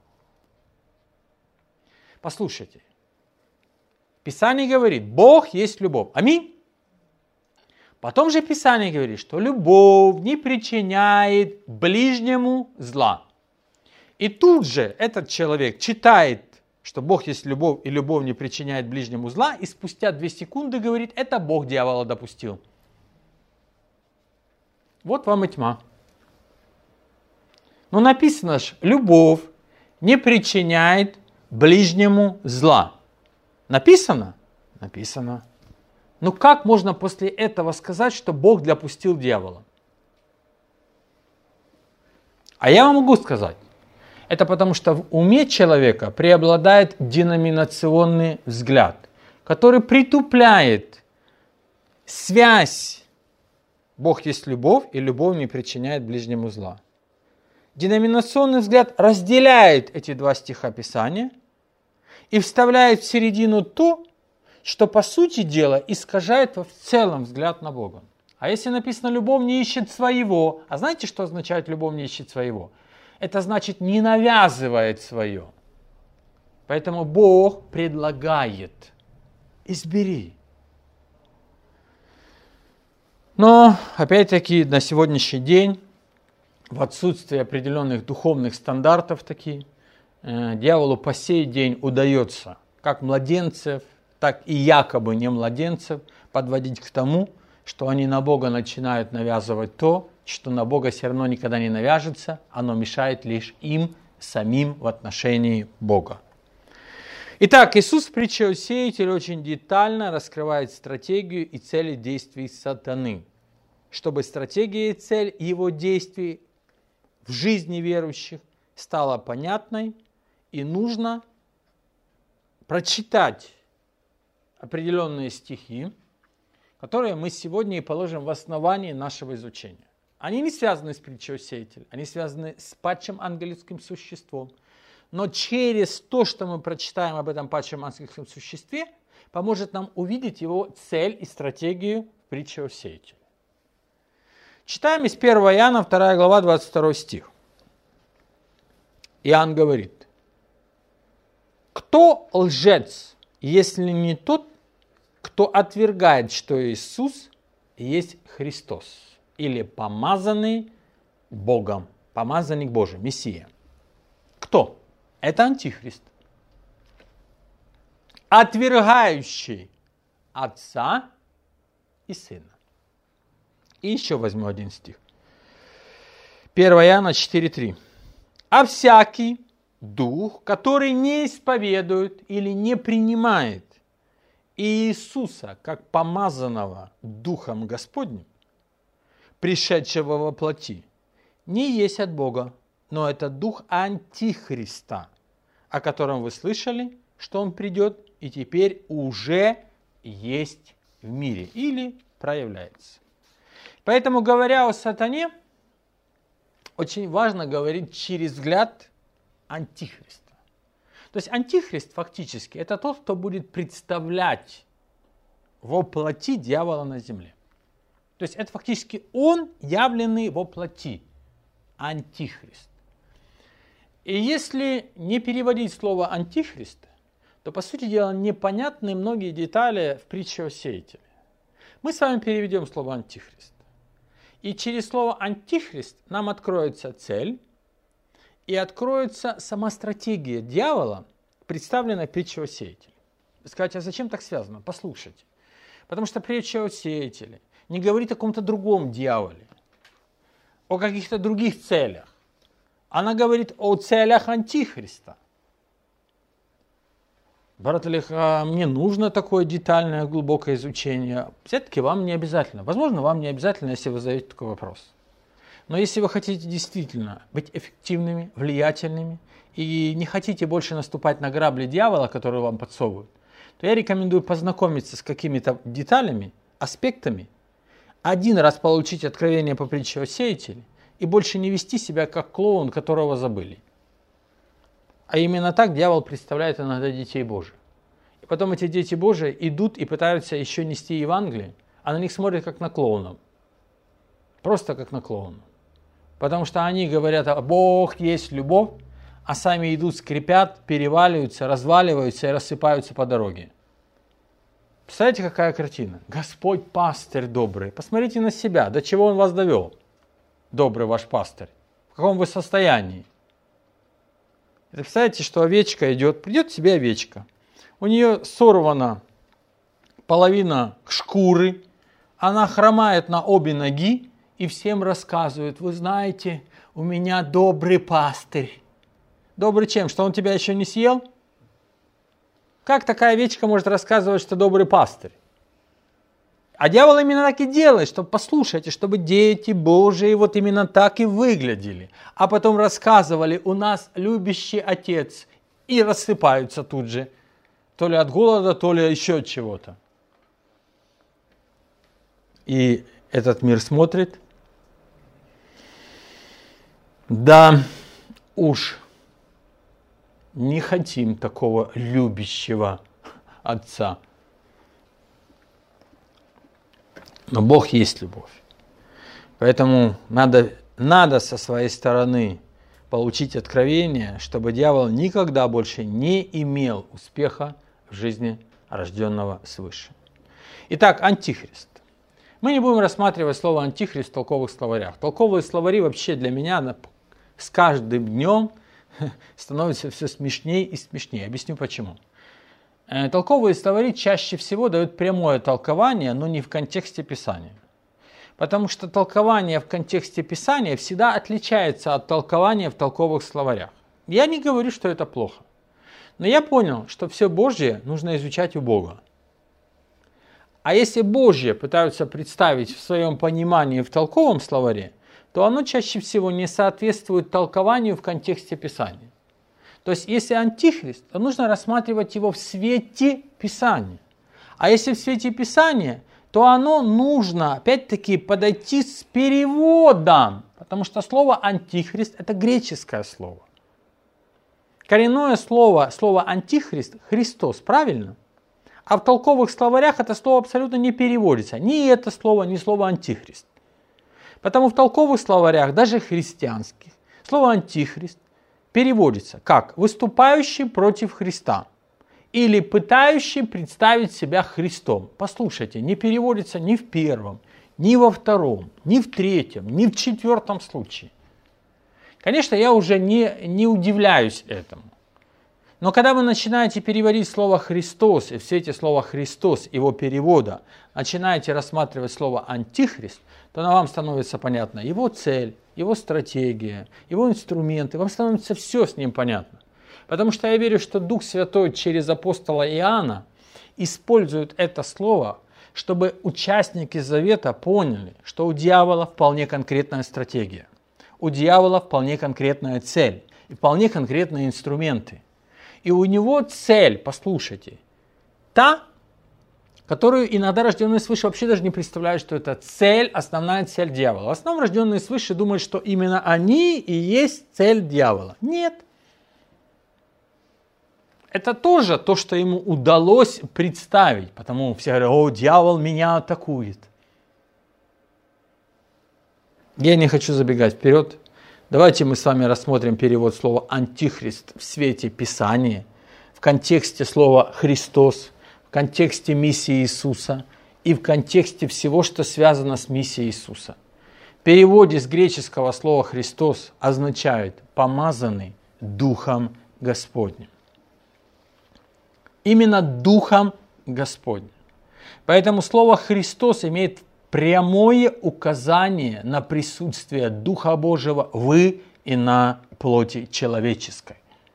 Послушайте, Писание говорит, Бог есть любовь. Аминь. Потом же Писание говорит, что любовь не причиняет ближнему зла. И тут же этот человек читает, что Бог есть любовь, и любовь не причиняет ближнему зла, и спустя 2 секунды говорит, это Бог дьявола допустил. Вот вам и тьма. Но написано же, любовь не причиняет ближнему зла. Написано? Написано. Ну как можно после этого сказать, что Бог допустил дьявола? А я вам могу сказать. Это потому что в уме человека преобладает деноминационный взгляд, который притупляет связь Бог есть любовь, и любовь не причиняет ближнему зла. Деноминационный взгляд разделяет эти 2 стиха Писания и вставляет в середину то, что по сути дела искажает в целом взгляд на Бога. А если написано «любовь не ищет своего», а знаете, что означает «любовь не ищет своего»? Это значит не навязывает свое. Поэтому Бог предлагает «избери». Но, опять-таки, на сегодняшний день, в отсутствие определенных духовных стандартов дьяволу по сей день удается как младенцев, так и якобы не младенцев подводить к тому, что они на Бога начинают навязывать то, что на Бога все равно никогда не навяжется, оно мешает лишь им самим в отношении Бога. Итак, Иисус в притче о сеятеле очень детально раскрывает стратегию и цели действий сатаны. чтобы стратегия и цель его действий в жизни верующих стала понятной, и нужно прочитать определенные стихи, которые мы сегодня и положим в основании нашего изучения. Они не связаны с притчей о сеятеле, они связаны с падшим ангельским существом. Но через то, что мы прочитаем об этом падшем ангельском существе, поможет нам увидеть его цель и стратегию притчи о сеятеле. Читаем из 1 Иоанна, 2 глава, 22 стих. Иоанн говорит: «Кто лжец, если не тот, кто отвергает, что Иисус есть Христос, или помазанный Богом, помазанник Божий, Мессия?» Кто? Это Антихрист, отвергающий Отца и Сына. И еще возьму один стих. 1 Иоанна 4:3. «А всякий дух, который не исповедует или не принимает Иисуса как помазанного Духом Господним, пришедшего во плоти, не есть от Бога, но это дух Антихриста, о котором вы слышали, что он придет и теперь уже есть в мире или проявляется». Поэтому, говоря о сатане, очень важно говорить через взгляд Антихриста. То есть Антихрист фактически это тот, кто будет представлять во плоти дьявола на земле. То есть это фактически он, явленный во плоти, Антихрист. И если не переводить слово «антихрист», то, по сути дела, непонятны многие детали в притче о сеятеле. Мы с вами переведем слово «антихрист». И через слово «антихрист» нам откроется цель и откроется сама стратегия дьявола, представленная в притче о сеятеле. Вы скажете, а зачем так связано? Послушайте. Потому что притча о сеятеле не говорит о каком-то другом дьяволе, о каких-то других целях. Она говорит о целях Антихриста. Брат Олег, мне нужно такое детальное, глубокое изучение. Все-таки вам не обязательно. Возможно, вам не обязательно, если вы задаете такой вопрос. Но если вы хотите действительно быть эффективными, влиятельными и не хотите больше наступать на грабли дьявола, которые вам подсовывают, то я рекомендую познакомиться с какими-то деталями, аспектами, один раз получить откровение по притче о сеятеле и больше не вести себя как клоун, которого забыли. А именно так дьявол представляет иногда детей Божьих. И потом эти дети Божьи идут и пытаются еще нести Евангелие, а на них смотрят как на клоунов. Просто как на клоунов. Потому что они говорят, а Бог есть любовь, а сами идут, скрипят, переваливаются, разваливаются и рассыпаются по дороге. Представляете, какая картина? Господь пастырь добрый. Посмотрите на себя, до чего он вас довел, добрый ваш пастырь. В каком вы состоянии? Представляете, что овечка идет, придет к себе овечка. У нее сорвана половина шкуры, она хромает на обе ноги и всем рассказывает: вы знаете, у меня добрый пастырь. Добрый чем? Что он тебя еще не съел? Как такая овечка может рассказывать, что добрый пастырь? А дьявол именно так и делает, чтобы, послушайте, чтобы дети Божии вот именно так и выглядели. А потом рассказывали: у нас любящий отец, и рассыпаются тут же. То ли от голода, то ли еще от чего-то. И этот мир смотрит. Да уж, не хотим такого любящего отца. Но Бог есть любовь. Поэтому надо со своей стороны получить откровение, чтобы дьявол никогда больше не имел успеха в жизни рожденного свыше. Итак, Антихрист. Мы не будем рассматривать слово «антихрист» в толковых словарях. Толковые словари вообще для меня с каждым днем становятся все смешнее и смешнее. Объясню почему. Толковые словари чаще всего дают прямое толкование, но не в контексте Писания. Потому что толкование в контексте Писания всегда отличается от толкования в толковых словарях. Я не говорю, что это плохо. Но я понял, что все Божье нужно изучать у Бога. А если Божье пытаются представить в своем понимании в толковом словаре, то оно чаще всего не соответствует толкованию в контексте Писания. То есть, если антихрист, то нужно рассматривать его в свете Писания. А если в свете Писания, то оно нужно, опять-таки, подойти с переводом. Потому что слово антихрист – это греческое слово. Коренное слово антихрист – Христос, правильно? А в толковых словарях это слово абсолютно не переводится. Ни это слово, ни слово антихрист. Потому в толковых словарях, даже христианских, слово антихрист переводится как «выступающий против Христа» или «пытающий представить себя Христом». Послушайте, не переводится ни в первом, ни во втором, ни в третьем, ни в четвертом случае. Конечно, я уже не удивляюсь этому. Но когда вы начинаете переводить слово «Христос» и в свете слова «Христос», его перевода, начинаете рассматривать слово «антихрист», то вам становится понятно его цель, его стратегия, его инструменты. Вам становится все с ним понятно. Потому что я верю, что Дух Святой через апостола Иоанна использует это слово, чтобы участники Завета поняли, что у дьявола вполне конкретная стратегия, у дьявола вполне конкретная цель и вполне конкретные инструменты. И у него цель, послушайте, та, которую иногда рожденные свыше вообще даже не представляют, что это цель, основная цель дьявола. В основном рожденные свыше думают, что именно они и есть цель дьявола. Нет. Это тоже то, что ему удалось представить. Потому все говорят: о, дьявол меня атакует. Я не хочу забегать вперед. Давайте мы с вами рассмотрим перевод слова «антихрист» в свете Писания, в контексте слова «Христос», в контексте миссии Иисуса и в контексте всего, что связано с миссией Иисуса. В переводе с греческого слова «Христос» означает «помазанный Духом Господним». Именно Духом Господним. Поэтому слово «Христос» имеет прямое указание на присутствие Духа Божьего в и на плоти человеческой.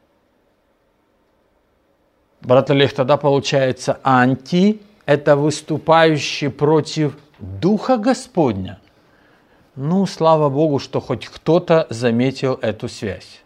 Брат Олег, тогда получается анти – это выступающий против Духа Господня. Ну, слава Богу, что хоть кто-то заметил эту связь.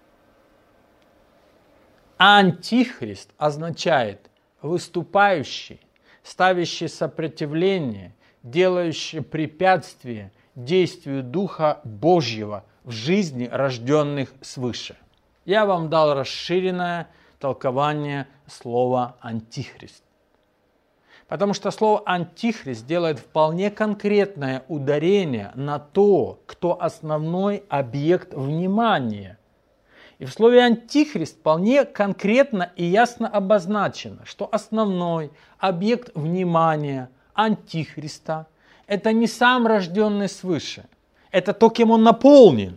Антихрист означает выступающий, ставящий сопротивление, делающий препятствие действию Духа Божьего в жизни рожденных свыше. Я вам дал расширенное толкование слова «антихрист». Потому что слово «антихрист» делает вполне конкретное ударение на то, кто основной объект внимания. И в слове «антихрист» вполне конкретно и ясно обозначено, что основной объект внимания антихриста – это не сам рожденный свыше, это то, кем он наполнен.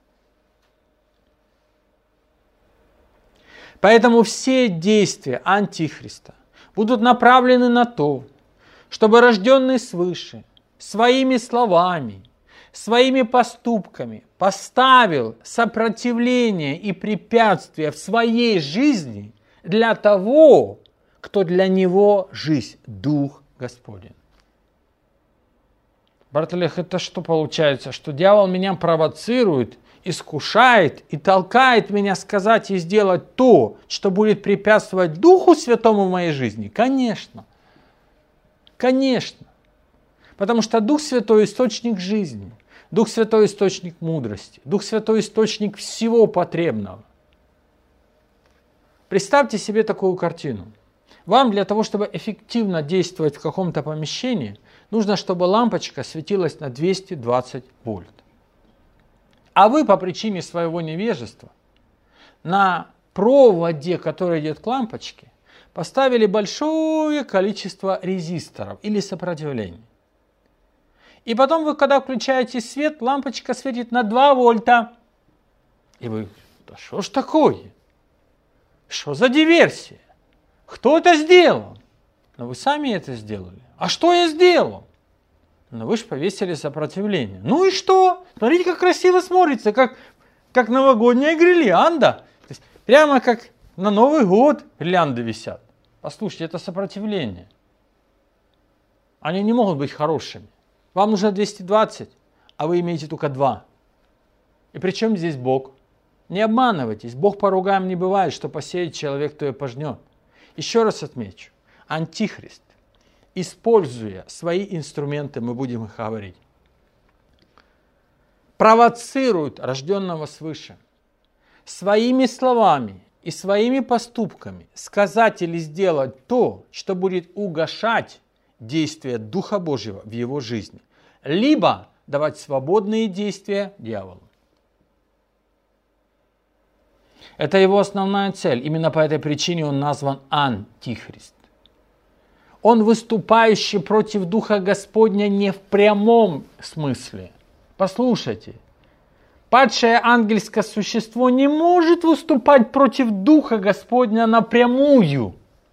Поэтому все действия антихриста будут направлены на то, чтобы рожденный свыше своими словами, своими поступками поставил сопротивление и препятствия в своей жизни для того, кто для него жизнь, Дух Господень. Брат Олег, это что получается? Что дьявол меня провоцирует, искушает и толкает меня сказать и сделать то, что будет препятствовать Духу Святому в моей жизни? Конечно. Конечно. Потому что Дух Святой – источник жизни. Дух Святой – источник мудрости. Дух Святой – источник всего потребного. Представьте себе такую картину. Вам для того, чтобы эффективно действовать в каком-то помещении, нужно, чтобы лампочка светилась на 220 вольт. А вы по причине своего невежества на проводе, который идет к лампочке, поставили большое количество резисторов или сопротивлений. И потом вы, когда включаете свет, лампочка светит на 2 вольта. И вы: да что ж такое? Что за диверсия? Кто это сделал? Но вы сами это сделали. А что я сделал? Но вы же повесили сопротивление. Ну и что? Смотрите, как красиво смотрится, как новогодняя гирлянда. То есть, прямо как на Новый год гирлянды висят. Послушайте, это сопротивление. Они не могут быть хорошими. Вам нужно 220, а вы имеете только 2. И при чем здесь Бог? Не обманывайтесь. Бог поругаем не бывает, что посеет человек, то и пожнет. Еще раз отмечу. Антихрист, используя свои инструменты, мы будем их говорить, провоцирует рожденного свыше своими словами и своими поступками сказать или сделать то, что будет угошать действие Духа Божьего в его жизни, либо давать свободные действия дьяволу. Это его основная цель. Именно по этой причине он назван Антихрист. Он выступающий против Духа Господня не в прямом смысле. Послушайте, падшее ангельское существо не может выступать против Духа Господня напрямую.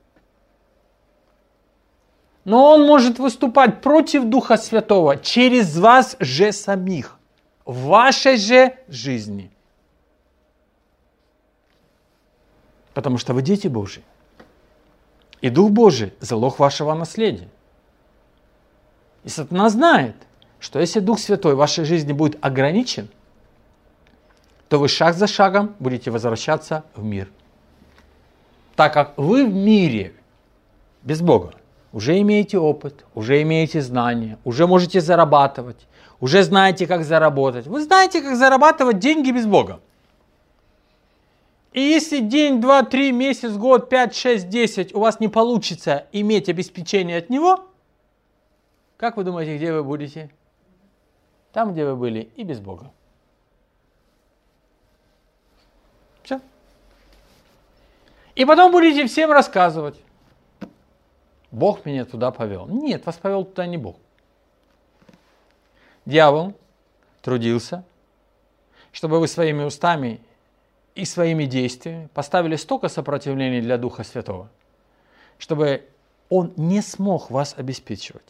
Но он может выступать против Духа Святого через вас же самих, в вашей же жизни. Потому что вы дети Божьи. И Дух Божий – залог вашего наследия. И сатана знает, что если Дух Святой в вашей жизни будет ограничен, то вы шаг за шагом будете возвращаться в мир. Так как вы в мире без Бога уже имеете опыт, уже имеете знания, уже можете зарабатывать, уже знаете, как заработать. Вы знаете, как зарабатывать деньги без Бога. И если день, 2, 3, месяц, год, 5, 6, 10 у вас не получится иметь обеспечение от Него, как вы думаете, где вы будете? Там, где вы были и без Бога. Все. И потом будете всем рассказывать. Бог меня туда повел. Нет, вас повел туда не Бог. Дьявол трудился, чтобы вы своими устами и своими действиями поставили столько сопротивления для Духа Святого, чтобы Он не смог вас обеспечивать.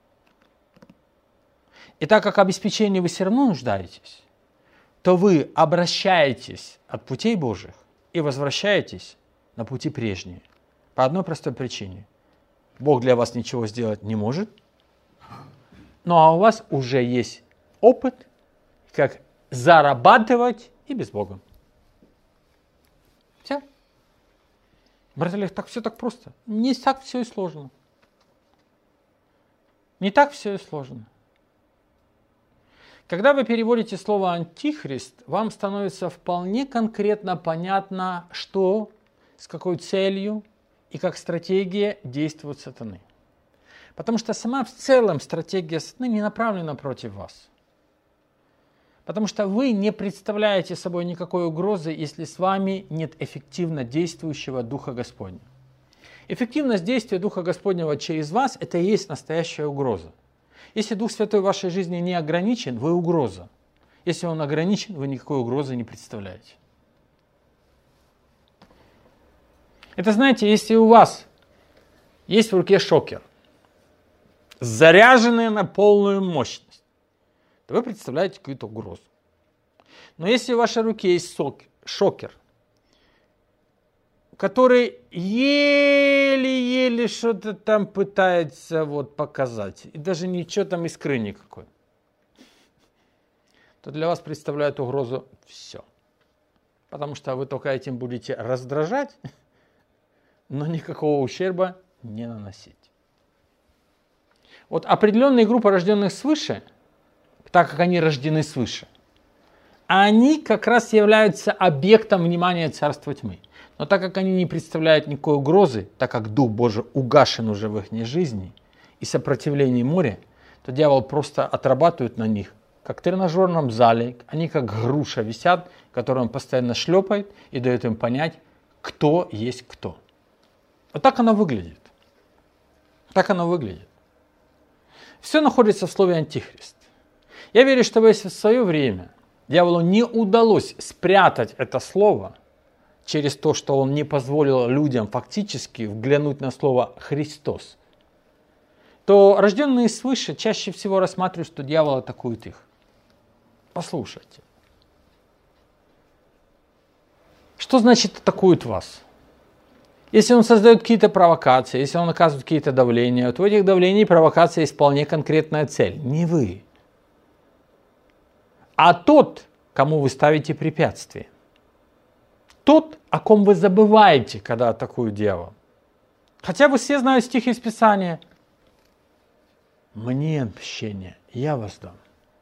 И так как обеспечение вы все равно нуждаетесь, то вы обращаетесь от путей Божьих и возвращаетесь на пути прежние. По одной простой причине. Бог для вас ничего сделать не может, ну а у вас уже есть опыт, как зарабатывать и без Бога. Все. Брат Олег, так все так просто. Не так все и сложно. Не так все и сложно. Когда вы переводите слово «антихрист», вам становится вполне конкретно понятно, что, с какой целью и как стратегия действует сатаны. Потому что сама в целом стратегия сатаны не направлена против вас. Потому что вы не представляете собой никакой угрозы, если с вами нет эффективно действующего Духа Господня. Эффективность действия Духа Господнего через вас – это и есть настоящая угроза. Если Дух Святой в вашей жизни не ограничен, вы угроза. Если Он ограничен, вы никакой угрозы не представляете. Это, знаете, если у вас есть в руке шокер, заряженный на полную мощность, то вы представляете какую-то угрозу. Но если в вашей руке есть шокер, который еле-еле что-то там пытается показать, и даже ничего там искры никакой, то для вас представляет угрозу все. Потому что вы только этим будете раздражать, но никакого ущерба не наносить. Вот определенные группы рожденных свыше, так как они рождены свыше, они как раз являются объектом внимания царства тьмы. Но так как они не представляют никакой угрозы, так как Дух Божий угашен уже в их жизни и сопротивление море, то дьявол просто отрабатывает на них, как в тренажерном зале. Они как груша висят, которую он постоянно шлепает и дает им понять, кто есть кто. Вот так оно выглядит. Так оно выглядит. Все находится в слове «антихрист». Я верю, что если в свое время дьяволу не удалось спрятать это слово через то, что он не позволил людям фактически взглянуть на слово «Христос», то рожденные свыше чаще всего рассматривают, что дьявол атакует их. Послушайте. Что значит атакует вас? Если он создает какие-то провокации, если он оказывает какие-то давления, то у этих давлений и провокаций есть вполне конкретная цель. Не вы, а тот, кому вы ставите препятствие. Тот, о ком вы забываете, когда атакует дьявол. Хотя вы все знают стихи из Писания. Мне отмщение, я вас дам.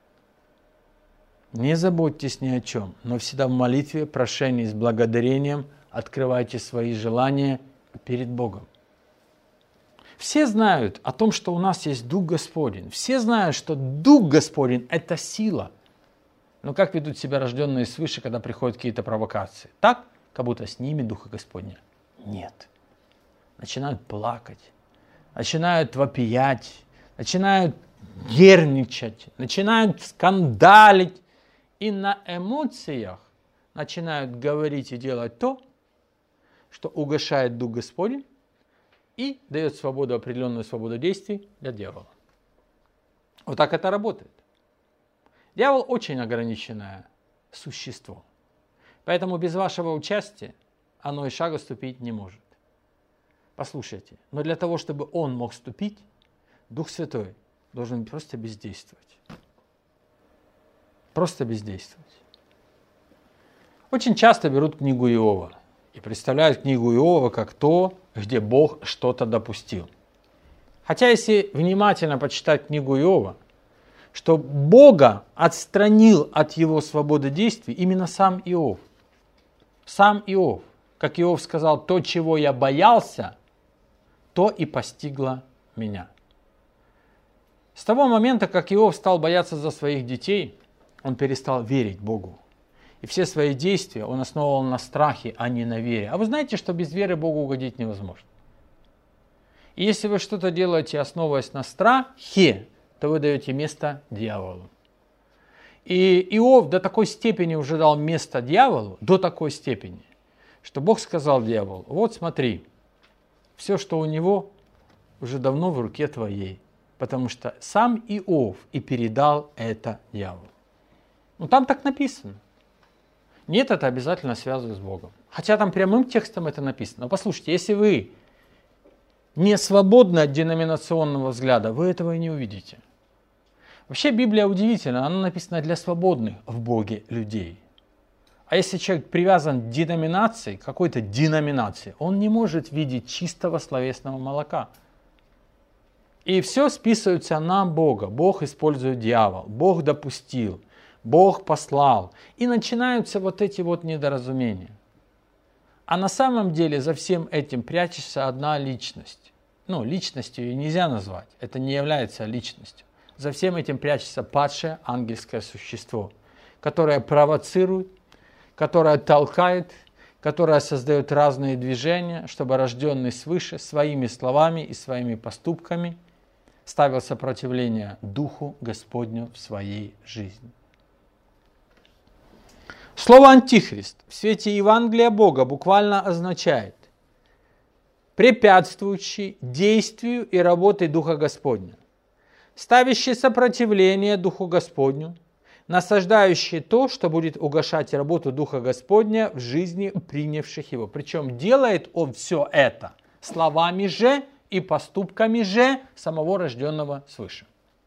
Не заботьтесь ни о чем, но всегда в молитве, прошении с благодарением открывайте свои желания перед Богом. Все знают о том, что у нас есть Дух Господень. Все знают, что Дух Господень – это сила. Но как ведут себя рожденные свыше, когда приходят какие-то провокации? Так, как будто с ними Духа Господня нет. Начинают плакать, начинают вопиять, начинают нервничать, начинают скандалить. И на эмоциях начинают говорить и делать то, что угошает Дух Господень и дает свободу, определенную свободу действий для дьявола. Вот так это работает. Дьявол очень ограниченное существо. Поэтому без вашего участия оно и шага ступить не может. Послушайте, но для того, чтобы он мог ступить, Дух Святой должен просто бездействовать. Просто бездействовать. Очень часто берут книгу Иова и представляют книгу Иова как то, где Бог что-то допустил. Хотя если внимательно почитать книгу Иова, что Бога отстранил от его свободы действий именно сам Иов. Сам Иов. Как Иов сказал, то, чего я боялся, то и постигло меня. С того момента, как Иов стал бояться за своих детей, он перестал верить Богу. И все свои действия он основывал на страхе, а не на вере. А вы знаете, что без веры Богу угодить невозможно. И если вы что-то делаете, основываясь на страхе, то вы даете место дьяволу. И Иов до такой степени уже дал место дьяволу, до такой степени, что Бог сказал дьяволу, вот смотри, все, что у него, уже давно в руке твоей, потому что сам Иов и передал это дьяволу. Ну там так написано. Нет, это обязательно связано с Богом. Хотя там прямым текстом это написано. Но послушайте, если вы не свободны от деноминационного взгляда, вы этого и не увидите. Вообще Библия удивительна, она написана для свободных в Боге людей. А если человек привязан к деноминации, какой-то деноминации, он не может видеть чистого словесного молока. И все списывается на Бога. Бог использует дьявол, Бог допустил, Бог послал. И начинаются вот эти вот недоразумения. А на самом деле за всем этим прячется одна личность. Ну, личностью ее нельзя назвать, это не является личностью. За всем этим прячется падшее ангельское существо, которое провоцирует, которое толкает, которое создает разные движения, чтобы рожденный свыше своими словами и своими поступками ставил сопротивление Духу Господню в своей жизни. Слово «антихрист» в свете Евангелия Бога буквально означает препятствующий действию и работе Духа Господня, ставящий сопротивление Духу Господню, насаждающий то, что будет угошать работу Духа Господня в жизни принявших его. Причем делает он все это словами же и поступками же самого рожденного свыше.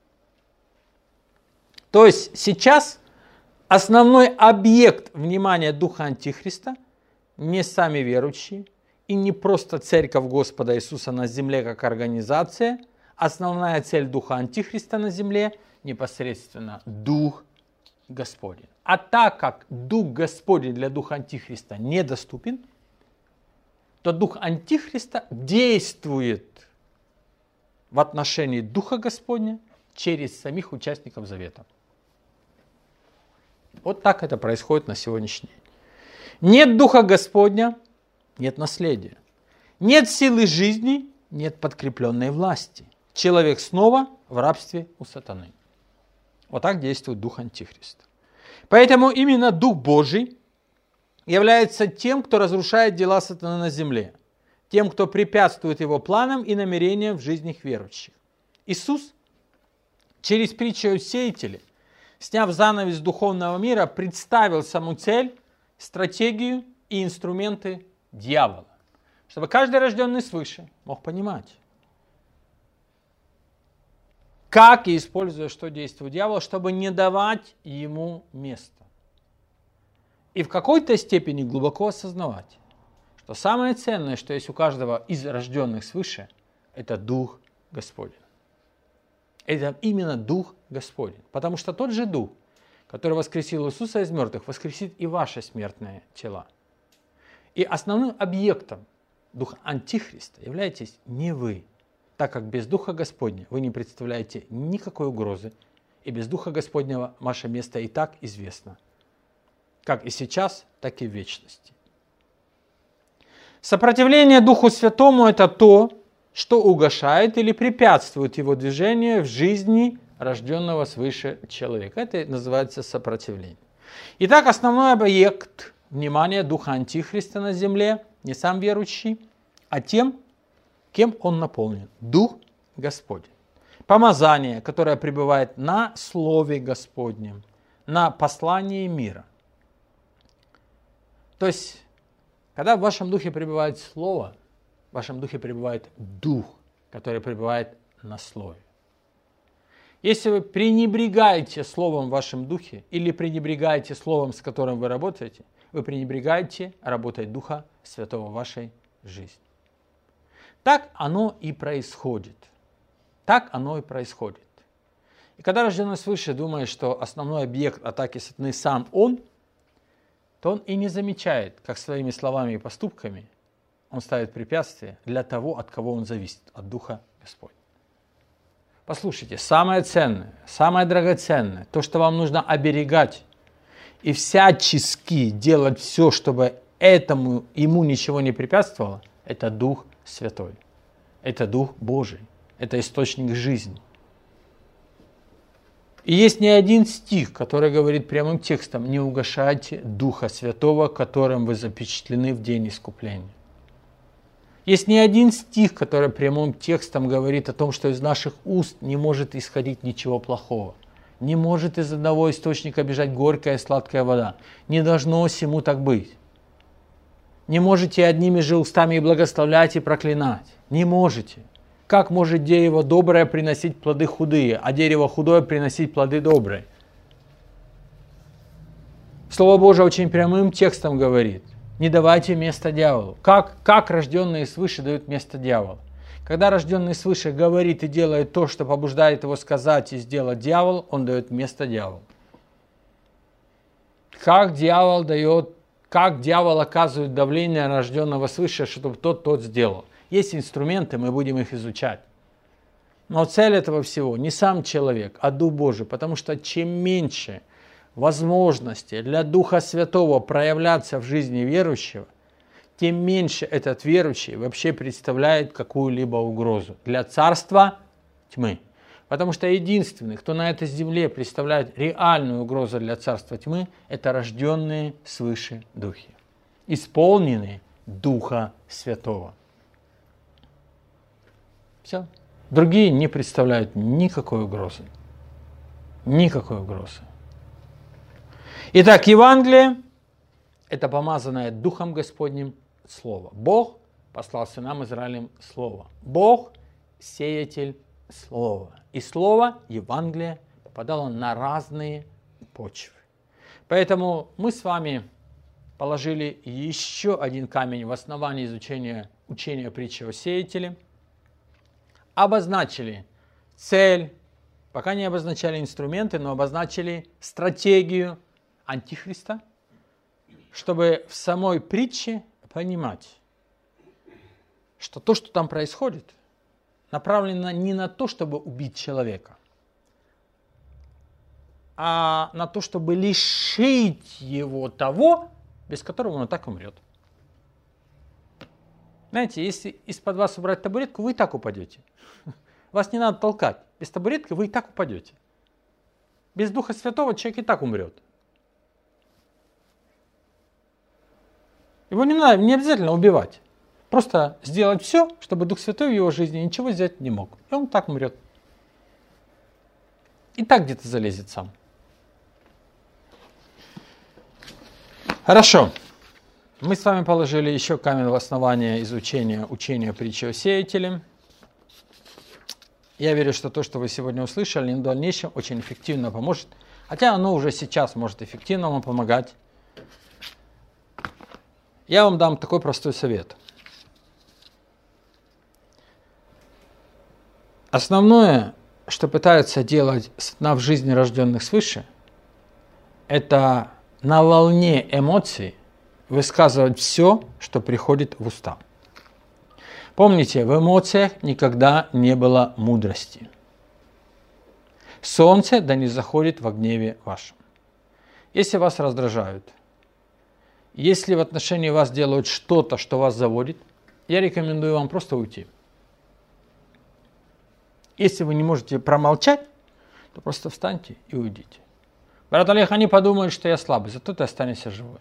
То есть сейчас основной объект внимания Духа Антихриста не сами верующие и не просто Церковь Господа Иисуса на земле как организация. Основная цель Духа Антихриста на земле непосредственно Дух Господень. А так как Дух Господень для Духа Антихриста недоступен, то Дух Антихриста действует в отношении Духа Господня через самих участников Завета. Вот так это происходит на сегодняшний день. Нет Духа Господня, нет наследия. Нет силы жизни, нет подкрепленной власти. Человек снова в рабстве у сатаны. Вот так действует Дух Антихриста. Поэтому именно Дух Божий является тем, кто разрушает дела сатаны на земле. Тем, кто препятствует его планам и намерениям в жизнях верующих. Иисус через притчу о сеятеле, сняв занавес духовного мира, представил саму цель, стратегию и инструменты дьявола. Чтобы каждый рожденный свыше мог понимать, как и используя, что действует дьявол, чтобы не давать ему места. И в какой-то степени глубоко осознавать, что самое ценное, что есть у каждого из рожденных свыше, это Дух Господень. Это именно Дух Господень. Потому что тот же Дух, который воскресил Иисуса из мертвых, воскресит и ваши смертные тела. И основным объектом Духа Антихриста являетесь не вы, так как без Духа Господня вы не представляете никакой угрозы, и без Духа Господнего ваше место и так известно, как и сейчас, так и в вечности. Сопротивление Духу Святому – это то, что угошает или препятствует его движению в жизни рожденного свыше человека. Это называется сопротивление. Итак, основной объект внимания Духа Антихриста на земле не сам верующий, а тем, кем он наполнен. Дух Господень. Помазание, которое пребывает на Слове Господнем, на послании мира. То есть, когда в вашем духе пребывает Слово, в вашем духе пребывает Дух, который пребывает на Слове. Если вы пренебрегаете Словом в вашем духе или пренебрегаете Словом, с которым вы работаете, вы пренебрегаете работой Духа Святого в вашей жизни. Так оно и происходит. Так оно и происходит. И когда рожденный свыше думает, что основной объект атаки сатаны сам он, то он и не замечает, как своими словами и поступками он ставит препятствия для того, от кого он зависит, от Духа Господня. Послушайте, самое ценное, самое драгоценное, то, что вам нужно оберегать и всячески делать все, чтобы ему ничего не препятствовало, это Дух Святой, это Дух Божий, это источник жизни. И есть не один стих, который говорит прямым текстом: не угашайте Духа Святого, которым вы запечатлены в день искупления. Есть не один стих, который прямым текстом говорит о том, что из наших уст не может исходить ничего плохого. Не может из одного источника бежать горькая и сладкая вода. Не должно сему так быть. Не можете одними же устами и благословлять, и проклинать. Не можете. Как может дерево доброе приносить плоды худые, а дерево худое приносить плоды добрые? Слово Божие очень прямым текстом говорит: не давайте место дьяволу. Как рожденные свыше дают место дьяволу? Когда рожденный свыше говорит и делает то, что побуждает его сказать и сделать дьявол, он дает место дьяволу. Как дьявол оказывает давление на рожденного свыше, чтобы тот сделал? Есть инструменты, мы будем их изучать. Но цель этого всего не сам человек, а Дух Божий, потому что чем меньше возможности для Духа Святого проявляться в жизни верующего, тем меньше этот верующий вообще представляет какую-либо угрозу для царства тьмы. Потому что единственный, кто на этой земле представляет реальную угрозу для царства тьмы, это рожденные свыше духи, исполненные Духа Святого. Все. Другие не представляют никакой угрозы. Никакой угрозы. Итак, Евангелие – это помазанное Духом Господним Слово. Бог послал сынам Израилем Слово. Бог – сеятель Слова. И Слово, Евангелие, попадало на разные почвы. Поэтому мы с вами положили еще один камень в основании изучения учения притчи о сеятеле. Обозначили цель, пока не обозначали инструменты, но обозначили стратегию Антихриста, чтобы в самой притче понимать, что то, что там происходит, направлено не на то, чтобы убить человека, а на то, чтобы лишить его того, без которого он так умрет. Знаете, если из-под вас убрать табуретку, вы и так упадете. Вас не надо толкать. Без табуретки вы и так упадете. Без Духа Святого человек и так умрет. Его не обязательно убивать. Просто сделать все, чтобы Дух Святой в его жизни ничего сделать не мог. И он так умрет. И так где-то залезет сам. Хорошо. Мы с вами положили еще камень в основание изучения учения притчи о сеятеле. Я верю, что то, что вы сегодня услышали, в дальнейшем очень эффективно поможет. Хотя оно уже сейчас может эффективно вам помогать. Я вам дам такой простой совет. Основное, что пытаются делать в жизни рожденных свыше, это на волне эмоций высказывать все, что приходит в уста. Помните, в эмоциях никогда не было мудрости. Солнце да не заходит во гневе вашем. Если вас раздражают, если в отношении вас делают что-то, что вас заводит, я рекомендую вам просто уйти. Если вы не можете промолчать, то просто встаньте и уйдите. Брат Олег, они подумают, что я слабый, зато ты останешься живой.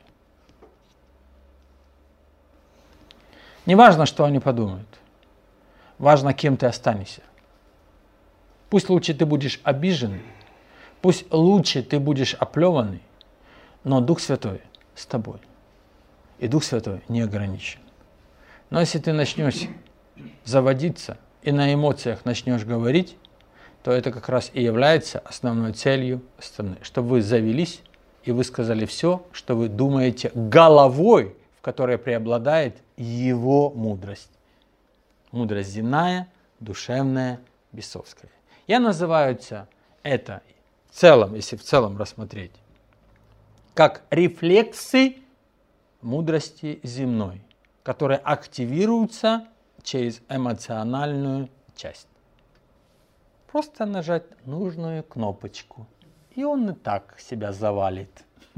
Не важно, что они подумают. Важно, кем ты останешься. Пусть лучше ты будешь обиженный, пусть лучше ты будешь оплеванный, но Дух Святой с тобой. И Дух Святой не ограничен. Но если ты начнешь заводиться и на эмоциях начнешь говорить, то это как раз и является основной целью остальных, чтобы вы завелись и высказали все, что вы думаете головой, в которой преобладает Его мудрость. Мудрость земная, душевная, бесовская. Я называю это в целом, если в целом рассмотреть, как рефлексы мудрости земной, которые активируются через эмоциональную часть. Просто нажать нужную кнопочку, и он и так себя завалит.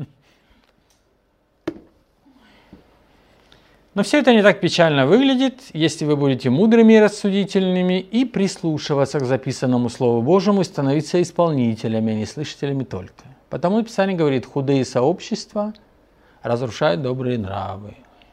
Но все это не так печально выглядит, если вы будете мудрыми и рассудительными и прислушиваться к записанному Слову Божьему и становиться исполнителями, а не слышателями только. Потому Писание говорит, худые сообщества разрушают добрые нравы.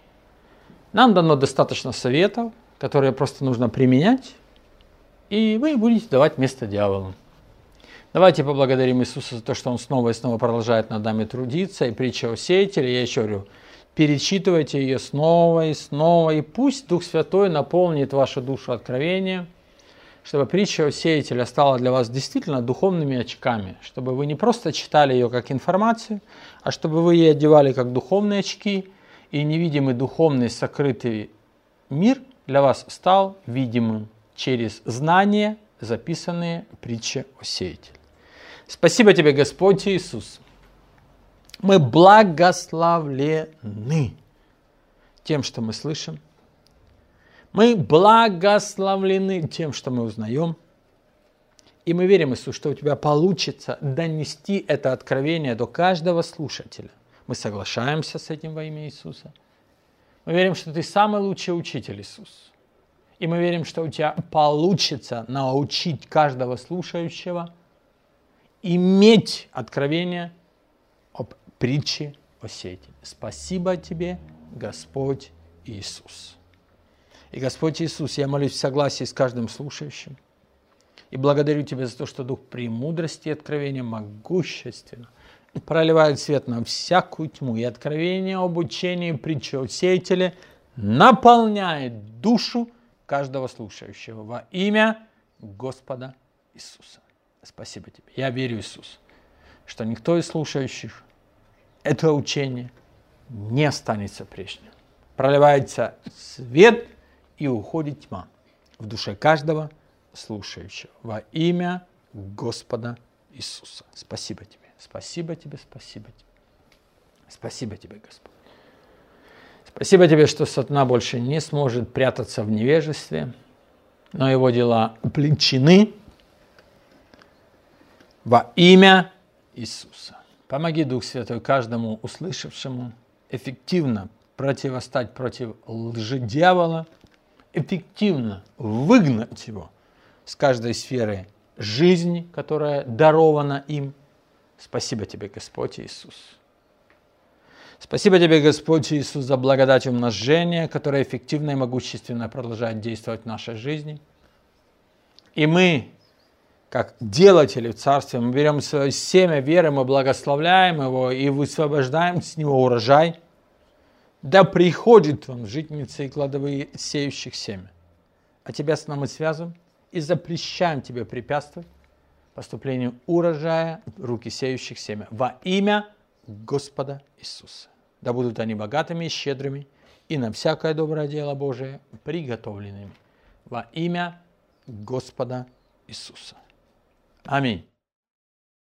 Нам дано достаточно советов, которые просто нужно применять, и вы будете давать место дьяволу. Давайте поблагодарим Иисуса за то, что Он снова и снова продолжает над нами трудиться. И притча о сеятеле, я еще говорю, перечитывайте ее снова и снова, и пусть Дух Святой наполнит вашу душу откровением, чтобы притча о сеятеле стала для вас действительно духовными очками, чтобы вы не просто читали ее как информацию, а чтобы вы ее одевали как духовные очки, и невидимый духовный сокрытый мир для вас стал видимым через знания, записанные в притче о сеятеле. Спасибо тебе, Господь Иисус. Мы благословлены тем, что мы слышим. Мы благословлены тем, что мы узнаем. И мы верим, Иисус, что у тебя получится донести это откровение до каждого слушателя. Мы соглашаемся с этим во имя Иисуса. Мы верим, что ты самый лучший учитель, Иисус. И мы верим, что у тебя получится научить каждого слушающего иметь откровение об притче о сеятеле. Спасибо тебе, Господь Иисус. И, Господь Иисус, я молюсь в согласии с каждым слушающим. И благодарю Тебя за то, что Дух премудрости и откровения могущественно проливает свет на всякую тьму. И откровение об учении притчи о сеятеле наполняет душу каждого слушающего во имя Господа Иисуса. Спасибо Тебе. Я верю, Иисус, что никто из слушающих это учение не останется прежним. Проливается свет и уходит тьма в душе каждого слушающего во имя Господа Иисуса. Спасибо Тебе. Спасибо Тебе, спасибо Тебе. Спасибо Тебе, Господь. Спасибо Тебе, что сатана больше не сможет прятаться в невежестве, но его дела уплечены во имя Иисуса. Помоги, Дух Святой, каждому услышавшему эффективно противостать против лжи дьявола, эффективно выгнать его с каждой сферы жизни, которая дарована им. Спасибо Тебе, Господь Иисус. Спасибо Тебе, Господь Иисус, за благодать умножения, которая эффективно и могущественно продолжает действовать в нашей жизни. И мы, как делатели в Царстве, мы берем свое семя веры, мы благословляем его и высвобождаем с него урожай. Да приходит вам житницы и кладовые сеющих семя. А тебя с нами связываем и запрещаем тебе препятствовать поступлению урожая в руки сеющих семя во имя Господа Иисуса. Да будут они богатыми и щедрыми, и на всякое доброе дело Божие приготовленными во имя Господа Иисуса. Аминь.